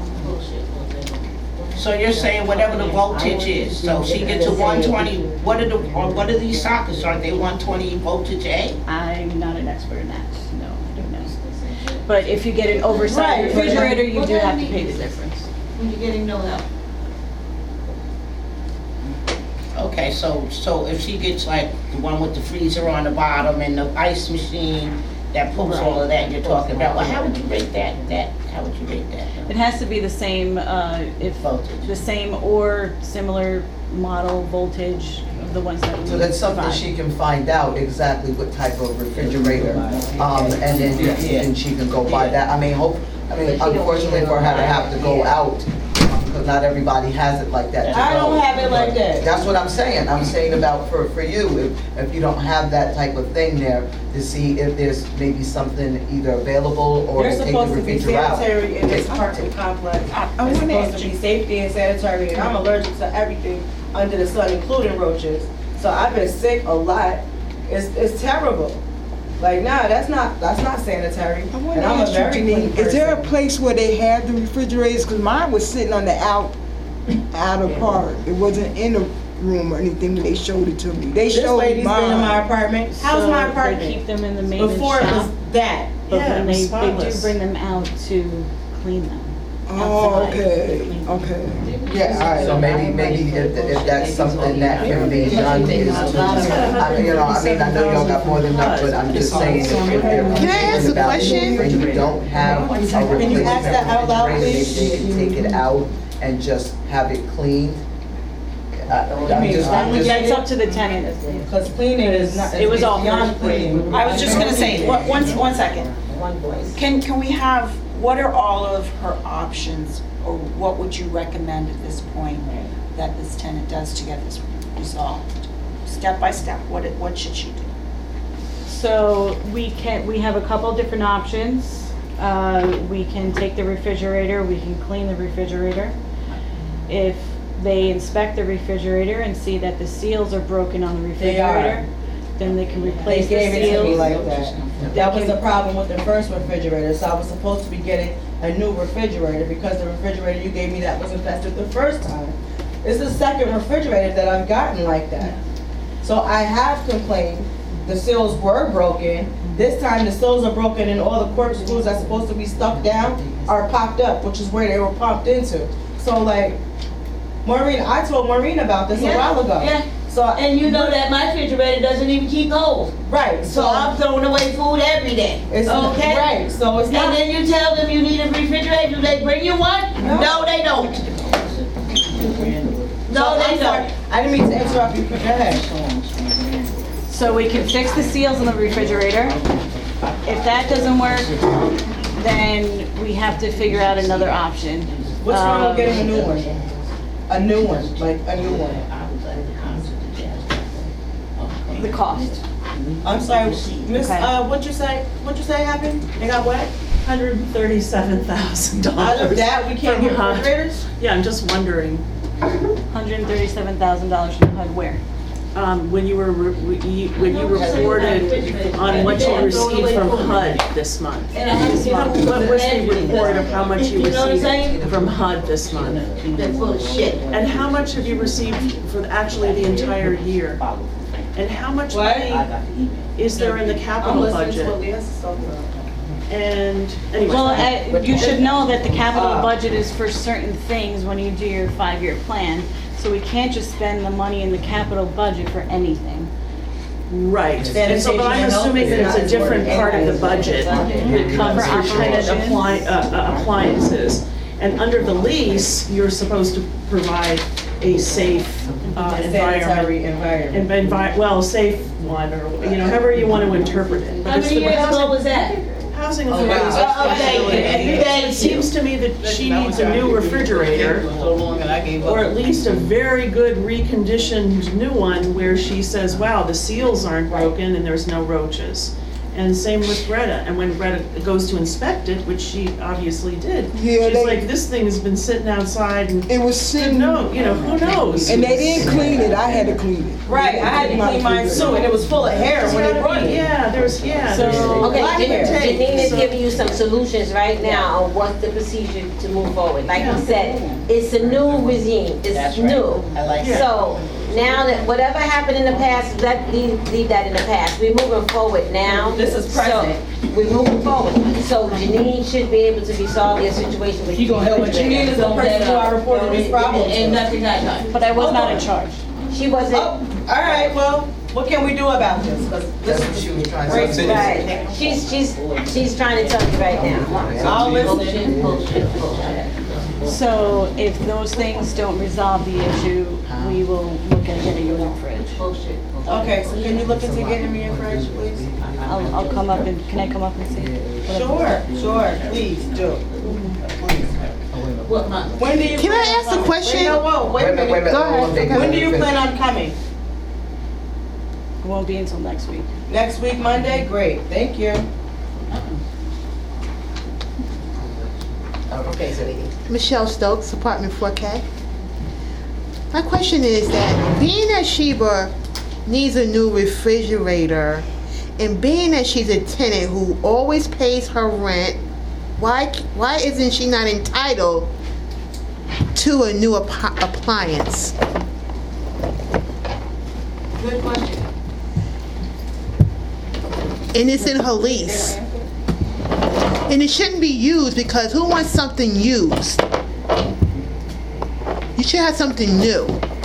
So you're saying whatever the voltage is, so she gets a one twenty, what are the, or what are these sockets, are they one twenty voltage A? I'm not an expert in that, no, I don't know. But if you get an oversized Right, but- refrigerator, you do have to pay the difference. When you're getting no help. Okay, so, so if she gets like the one with the freezer on the bottom and the ice machine that pulls all of that you're talking about, well, how would you rate that, that, how would you rate that? It has to be the same, uh, if, Voltage. the same or similar model voltage of the ones that we So that's something provide. she can find out exactly what type of refrigerator, um, and then, then she can go buy that. I mean, hope, I mean, unfortunately for her to have to go out, because not everybody has it like that to I go. don't have it like that. That's what I'm saying. I'm saying about for, for you, if, if you don't have that type of thing there, to see if there's maybe something either available or They're to take the supposed to be refrigerator out. sanitary in this apartment complex. I It's wanna supposed ask to be safety and sanitary, and I'm allergic to everything under the sun, including roaches. So I've been sick a lot. It's, it's terrible. Like, nah, that's not, that's not sanitary. I want And to I'm a ask very you, clean Janine, is there a person. place where they have the refrigerators? Because mine was sitting on the out, outer part. It wasn't in the room or anything when they showed it to me. They This showed me lady's been in my mine. apartment. How's So my They apartment? keep them in the maintenance Before it was shop, that. but Yeah, when it they, was they do spotless. bring them out to clean them. Oh, outside. They okay, clean them. okay. Yeah, all right, so maybe, maybe if, if that's something that can be done is to, I mean, you know, I mean, I know y'all got more than enough, but I'm just saying, if if they're Can I ask concerned a about question? it and you don't have a Can you ask that out loud, replacement refrigerator, please? they can take it out and just have it cleaned. I- I'm just, I'm just. It's up to the tenant. Because cleaning is not, It was it's all beyond first. cleaning. I was just gonna say, one, one one second. one voice. Can, can we have, what are all of her options, or what would you recommend at this point that this tenant does to get this resolved? Step by step, what, it- what should she do? So we can, we have a couple different options. Uh, we can take the refrigerator, we can clean the refrigerator. If they inspect the refrigerator and see that the seals are broken on the They are. refrigerator, then they can They replace the gave it to me seals. like that. That was the problem with the first refrigerator, so I was supposed to be getting a new refrigerator because the refrigerator you gave me that was infested the first time. It's the second refrigerator that I've gotten like that. So I have complained, the seals were broken. This time the seals are broken and all the cork screws that's supposed to be stuck down are popped up, which is where they were popped into. So like, Maureen, I told Maureen about this a Yeah, while ago. yeah. So, And you know that my refrigerator doesn't even keep cold. right, So so. I'm throwing away food every day, It's, okay? right, so it's And not. then you tell them you need a refrigerator, do they bring you one? No. No, they don't. No, So, they I'm sorry. don't. I didn't mean to interrupt you, but go ahead. So we can fix the seals in the refrigerator. If that doesn't work, then we have to figure out another option. What's wrong with Um, getting a new one? A new one, like a new one. The cost. I'm sorry, Miss, Okay. uh, what you say, what you say happened? They got what? Hundred and thirty-seven thousand dollars. Out of that, we can't get refrigerators? Yeah, I'm just wondering, one hundred thirty-seven thousand dollars from HUD where? um, when you were, re- when you when you reported on what you received from H U D this month. This month, what was the report of how much you You know what I'm saying? received from H U D this month? That's full of shit. And how much have you received for actually the entire year? And how much What? money is there in the I'm capital listening to what budget? Leah's talking about. And anyway. Well, uh, you should know that the capital Uh. budget is for certain things when you do your five-year plan. So we can't just spend the money in the capital budget for anything. Right, and so, but I'm assuming that it's a different part of the budget that comes for tenant appli- uh, uh, appliances. And under the lease, you're supposed to provide a safe uh, environment. Sanitary environment. And envi- well, safe one, or, you know, however you want to interpret it. But How it's many the years ago housing- was that? Housing Oh, authority's wow. responsibility. Okay, It seems to me that she needs a new refrigerator, So long and I gave up. or at least a very good reconditioned new one where she says, wow, the seals aren't broken and there's no roaches. And same with Greta, and when Greta goes to inspect it, which she obviously did, Yeah, she's they- like, this thing has been sitting outside and. It was sitting. No, you know, who knows? And they didn't clean it, I had to clean it. Right, I had to clean mine too, and it was full of hair when they brought it. Yeah, there's, yeah. So- there's- Okay, Black Jan- hair. Janine is So- giving you some solutions right now on what's the procedure to move forward. Like you said, it's a new regime, That's it's right. new. I like that. So, now that whatever happened in the past, let, leave, leave that in the past. We're moving forward now. This is present. So, we're moving forward. So Janine should be able to resolve your situation with. You gonna help But Janine is the person who I reported this problem to. And nothing got done. But I was not in charge. She wasn't. Oh, all right, well, what can we do about this? 'Cause this That's what she was trying Great. to say. Right, she's, she's, she's trying to tell you right now. I'll listen. So if those things don't resolve the issue, we will look at getting a new fridge. Okay, so can you look into getting me a fridge, please? I'll, I'll come up and, can I come up and see? Sure, sure, please do. What month? When do you? Can I plan on ask a coming? question? Wait, no, whoa, wait Wait a a minute, wait a minute. minute. Go ahead. They When do you couldn't plan on coming? It won't be until next week. Next week, Monday? Great, thank you. Okay, sweetie. Michelle Stokes, apartment four K. My question is that being that Sheba needs a new refrigerator, and being that she's a tenant who always pays her rent, why why isn't she not entitled to a new ap- appliance? Good question. And it's in her lease. And it shouldn't be used because who wants something used? You should have something new.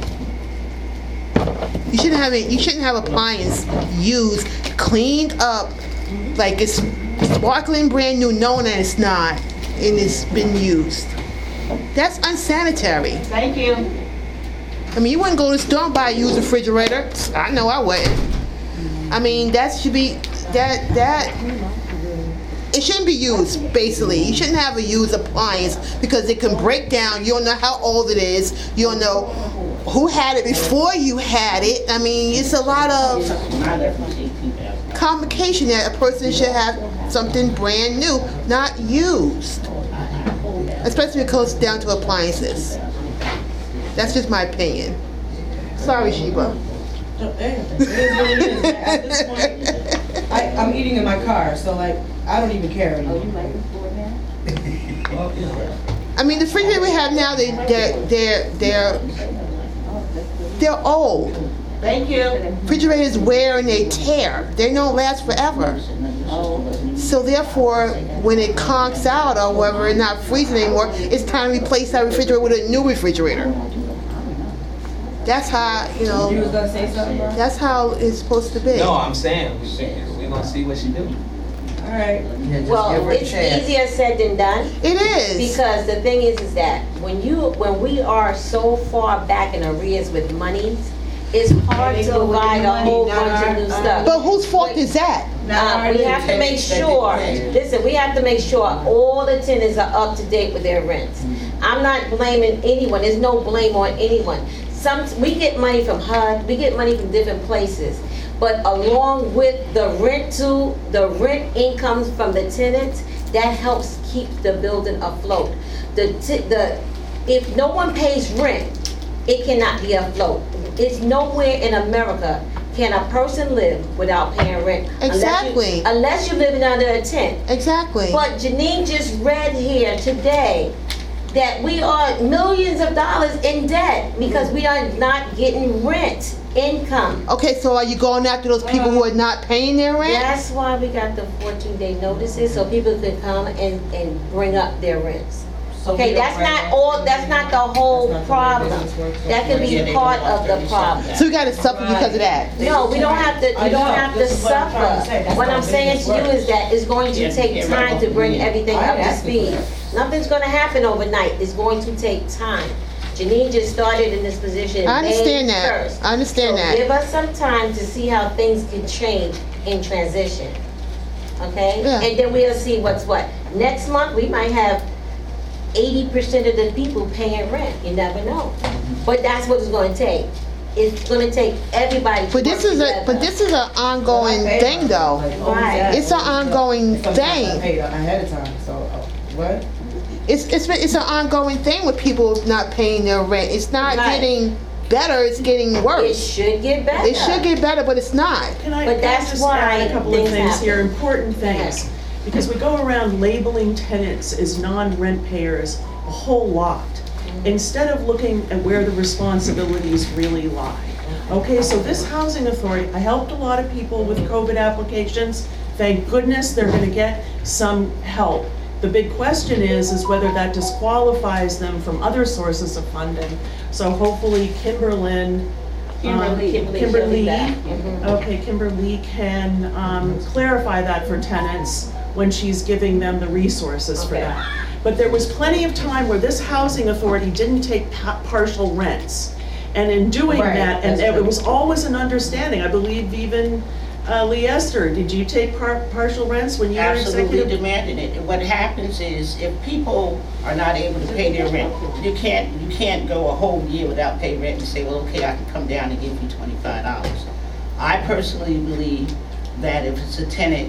You shouldn't have it. You shouldn't have appliance used, cleaned up, like it's sparkling brand new, knowing that it's not, and it's been used. That's unsanitary. Thank you. I mean, you wouldn't go to the store and buy a used refrigerator. I know I wouldn't. I mean, that should be that that. It shouldn't be used, basically. You shouldn't have a used appliance because it can break down. You don't know how old it is. You don't know who had it before you had it. I mean, it's a lot of complication that a person should have something brand new, not used. Especially when it comes down to appliances. That's just my opinion. Sorry, Sheba. It is what it is. At this point, I, I'm eating in my car, so like, I don't even care anymore. I mean, the refrigerator we have now, they, they're, they're, they're, they're old. Thank you. Refrigerators wear and they tear. They don't last forever. So therefore, when it conks out or whatever, it's not freezing anymore, it's time to replace that refrigerator with a new refrigerator. That's how, you know, You was gonna say something, bro? that's how it's supposed to be. No, I'm saying, we, we gonna see what she do. All right. Yeah, just give Well, her a it's chance. easier said than done. It is. Because the thing is, is that when you, when we are so far back in arrears with monies, it's hard And they to go with provide the a money, whole not bunch of our- new our- stuff. But whose fault is that? Uh, we have to make sure, listen, we have to make sure all the tenants are up to date with their rents. I'm not blaming anyone, there's no blame on anyone. Some, we get money from H U D, we get money from different places. But along with the rent to, the rent incomes from the tenants, that helps keep the building afloat. The, t- the, if no one pays rent, it cannot be afloat. It's nowhere in America can a person live without paying rent. unless you- Exactly. Unless you're living under a tent. Exactly. But Janine just read here today that we are millions of dollars in debt because we are not getting rent income. Okay, so are you going after those people who are not paying their rent? That's why we got the fourteen day notices, so people can come and, and bring up their rents. Okay, that's not all, that's not the whole problem. That could be part of the problem. So we gotta suffer because of that? No, we don't have to, we don't have to suffer. What I'm saying to you is that it's going to take time to bring everything up to speed. Nothing's gonna happen overnight, it's going to take time. Janine just started in this position I understand May that. first. I understand So that. give us some time to see how things can change in transition. Okay? Yeah. And then we'll see what's what. Next month, we might have eighty percent of the people paying rent. You never know. But that's what it's gonna take. it's gonna take everybody to But this work is a, together. but this is an ongoing thing though. Right. It's an ongoing Sometimes I thing. paid ahead of time, so, uh, what? It's, it's, it's an ongoing thing with people not paying their rent. It's not Right. getting better, it's getting It worse. should get better. It should get better, but it's not. Can I, But can I that's just why add a couple of things things here, happen. important things? Because we go around labeling tenants as non-rent payers a whole lot, instead of looking at where the responsibilities really lie. Okay, so this housing authority, I helped a lot of people with COVID applications. Thank goodness they're gonna get some help. The big question is, is whether that disqualifies them from other sources of funding. So hopefully Kimberlyn, um, Kimberly. Kimberly Kimberly, shall be back. Mhm. okay, Kimberly can um, clarify that for tenants when she's giving them the resources for Okay. that. But there was plenty of time where this housing authority didn't take pa- partial rents. And in doing Right, that, and that's it true. was always an understanding, I believe even uh, Lee Esther, did you take par- partial rents when you were Absolutely executive? demanded it. And what happens is, if people are not able to pay their rent, you can't, you can't go a whole year without paying rent and say, well, okay, I can come down and give you twenty-five dollars. I personally believe that if it's a tenant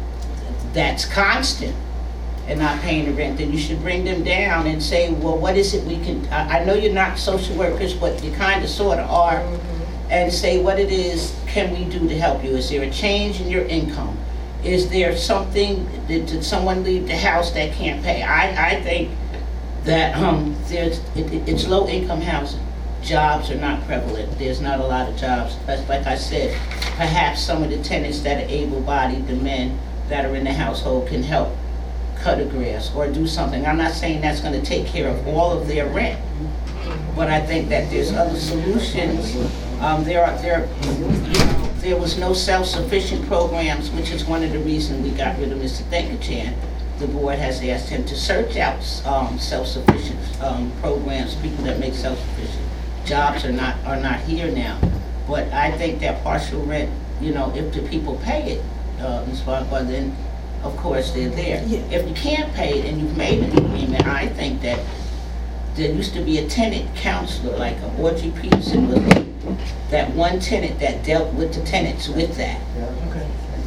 that's constant and not paying the rent, then you should bring them down and say, well, what is it we can, I, I know you're not social workers, but you kind of sort of are, and say what it is can we do to help you? Is there a change in your income? Is there something, did, did someone leave the house that can't pay? I, I think that um, there's, it, it- it's low income housing. Jobs are not prevalent. There's not a lot of jobs. But like I said, perhaps some of the tenants that are able-bodied, the men that are in the household, can help cut a grass or do something. I'm not saying that's gonna take care of all of their rent, but I think that there's other solutions. Um, there are, there, there was no self-sufficient programs, which is one of the reasons we got rid of Mister Denkachan. The board has asked him to search out, um, self-sufficient, um, programs, people that make self-sufficient. Jobs are not, are not here now. But I think that partial rent, you know, if the people pay it, uh, Miz Farquhar, then of course they're there. Yeah. If you can't pay it and you've made an agreement, I think that there used to be a tenant counselor, like a Audrey Peterson was, that one tenant that dealt with the tenants with that. Okay.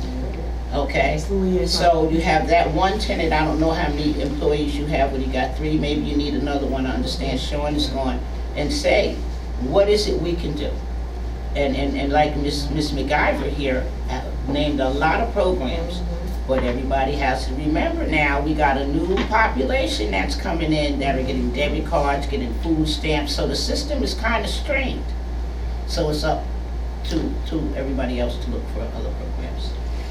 Okay? It's the liaison. So you have that one tenant, I don't know how many employees you have, when you got three, maybe you need another one, I understand Sean is gone, and say, what is it we can do? And, and, and like Miss Miss McIver here uh, named a lot of programs, but everybody has to remember now, we got a new population that's coming in that are getting debit cards, getting food stamps, so the system is kind of strained. So it's up to, to everybody else to look for other programs.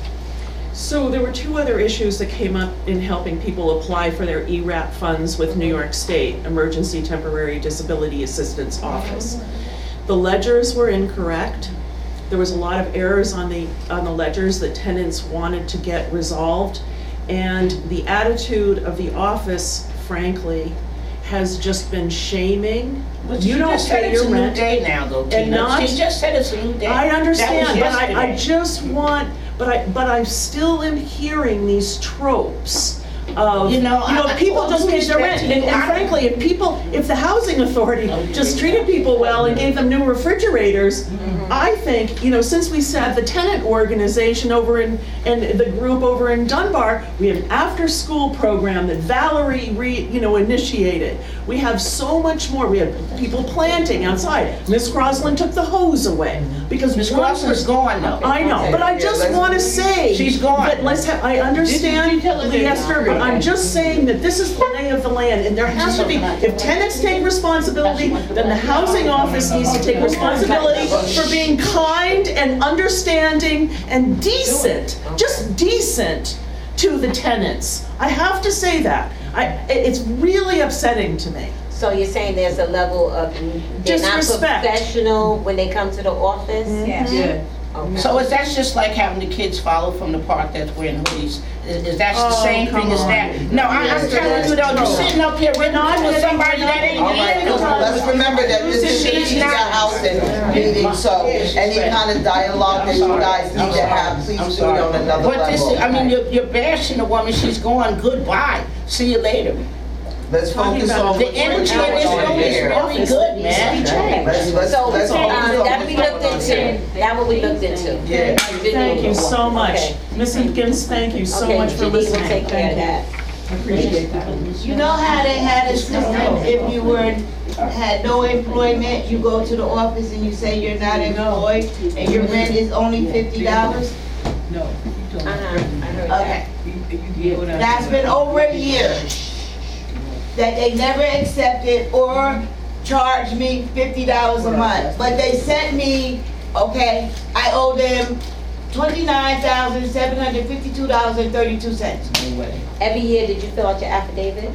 So there were two other issues that came up in helping people apply for their E RAP funds with New York State, Emergency Temporary Disability Assistance Office. The ledgers were incorrect. There was a lot of errors on the, on the ledgers that tenants wanted to get resolved. And the attitude of the office, frankly, has just been shaming. But You she don't just said pay it's your a new rent. day now, though, And Tina. not- She just said it's a new day. I That understand, was but I, I yesterday. just want, but I, but I still am hearing these tropes of, You you know, know, I- people all just due pay their respect rent. to And, you, and I- frankly, if people, if the housing authority just treated people well and gave them new refrigerators, I think, you know, since we said the tenant organization over in, and the group over in Dunbar, we have an after-school program that Valerie re, you know, initiated. We have so much more. We have people planting outside. Miss Crosland took the hose away because Miss one Crosland's was- gone, though. I know, but I Yeah, just let's- want to say. She's gone. That let's have, I understand, Did you tell her Lee that? Esther, but I'm just saying that this is the lay of the land, and there has to be, if tenants take responsibility, then the housing office needs to take responsibility for being kind and understanding and decent, just decent to the tenants. I have to say that. I, it- it's really upsetting to me. So you're saying there's a level of, they're not Disrespect. professional when they come to the office? Yes. Yeah. Okay. So is that just like having the kids follow from the park that's wearing hoodies? Is, is that the Oh, same come thing as on. that? No, I, I'm telling you though, you're sitting up here with with somebody that ain't All right, here. let's remember that this is She's a not- housing meeting, so any kind of dialogue that you guys need to have, please do it on another But this, level. I mean, you're, you're bashing the woman, she's gone, goodbye, see you later. let's focus on. The energy in this room is really good, man. Let's, let's, So, let's um, focus on. that we looked into, that what we looked into. Yeah. Thank you so much. Okay. Miz Higgins, thank you so Okay, much for Judy will listening. take care of Thank you. that. I appreciate that. You know how they had a system, if you were, had no employment, you go to the office and you say you're not employed, and your rent is only fifty dollars? No. Uh-huh, I heard that. Okay. That's been over a year that they never accepted or charged me fifty dollars a month. But they sent me, okay, I owe them twenty-nine thousand seven hundred fifty-two dollars and thirty-two cents. Every year, did you fill out your affidavit?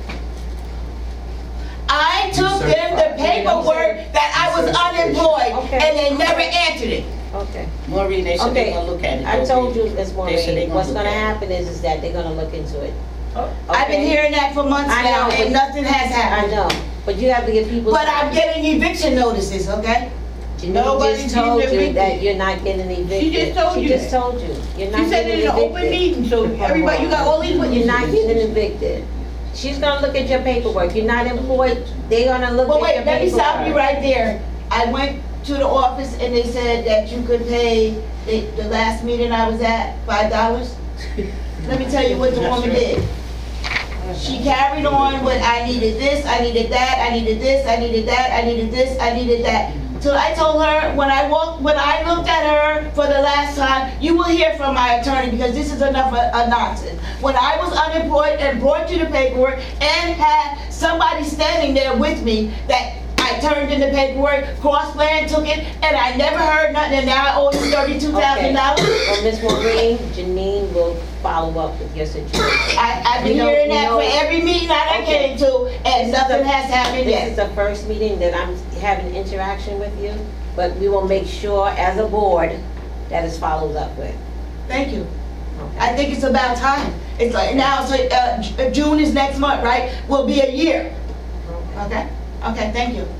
I took them the paperwork that I was unemployed, Okay. and they never answered it. Okay. Maureen, they said they Okay. gonna look at it. I told you, Miz They said they Maureen, gonna what's look gonna at it. happen is, is that they're gonna look into it. I've been Okay? hearing that for months I now, know, and but- nothing has I happened. know, but you have to give people. But I'm getting eviction notices, okay? Nobody's Janine just told getting you evicted. that you're not getting evicted. She just told you She just that. told you, you're not She said it getting in an open evicted. meeting, so everybody, you got all these You're witnesses. not getting evicted. She's gonna look at your paperwork. You're not employed, they're gonna look But at your wait, paperwork. let me stop you right there. I went to the office and they said that you could pay, the, the last meeting I was at, five dollars. Let me tell you what the woman did. She carried on with, I needed this, I needed that, I needed this, I needed that, I needed this, I needed that. So I told her, when I walked, when I looked at her for the last time, you will hear from my attorney because this is enough of, of nonsense. When I was unemployed and brought you the paperwork and had somebody standing there with me that I turned in the paperwork, Crossland took it, and I never heard nothing, and now I owe you thirty-two thousand dollars? Well, Miss Maureen, Janine will follow up with your situation. I, I've been You know- hearing you that know- for every meeting I done Okay. came to, and This is nothing the- has happened This yet. is the first meeting that I'm having interaction with you, but we will make sure as a board that it's followed up with. Thank you. I think it's about time. It's like, now, it's like, uh, J- June is next month, right? Will be a year. Okay? Okay, thank you.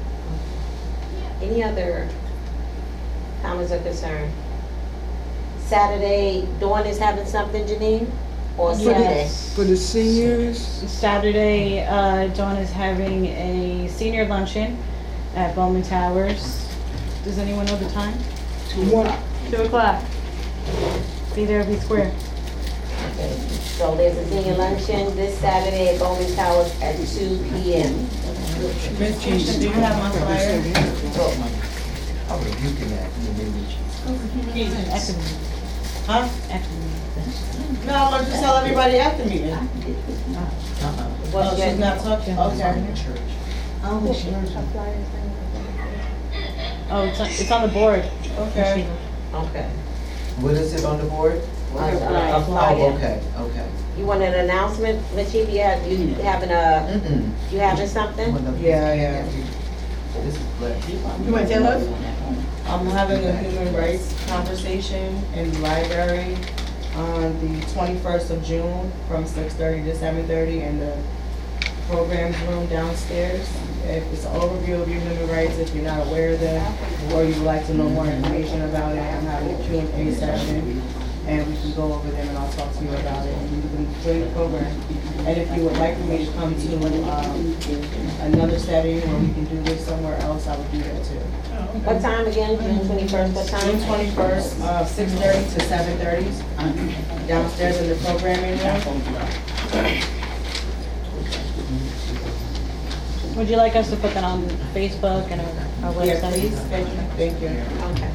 Any other comments or concern? Saturday, Dawn is having something, Janine? Or Sunday? Yes. For the seniors, Saturday, uh, Dawn is having a senior luncheon at Bowman Towers. Does anyone know the time? one, Two o'clock. Be there, be square. Okay. So there's a senior luncheon this Saturday at Bowman Towers at two P M Miss Keisha, do you have my flyer? I'm rebuking that. Huh? No, I'm gonna just tell everybody after me then. Oh, she's not talking, okay. Oh, it's on, it's on the board. Okay. Okay. What is it on the board? A- a- a Oh, flyer. okay, okay. You want an announcement, Ms. Chief? You have, you having a, Mm-mm. you having something? Yeah, yeah. This is black. You want to tell us? I'm having a human rights conversation in the library on the twenty-first of June from six thirty to seven thirty in the programs room downstairs. If it's an overview of your human rights, if you're not aware of them, or you'd like to know more information about it, I'm having a Q and A session, and we can go over them and I'll talk to you about it, and you can join the program. And if you would like for me to come to, um, another setting where we can do this somewhere else, I would do that too. What time again? June twenty-first, what time? June twenty-first, uh, six thirty to seven thirty, downstairs in the programming room. Would you like us to put that on Facebook and our, our Yeah, website? please, thank you, thank you. Okay.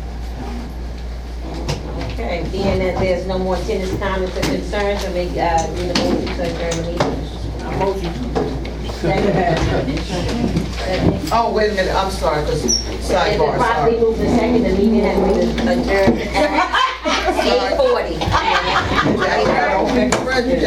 Okay, being that there's no more tennis comments or concerns, I make, uh, need a motion to adjourn the meeting. Motion. Second. Oh, wait a minute, I'm sorry, because It's been sidebar, properly sorry. moved and second, the meeting has been adjourned at eight forty. I don't think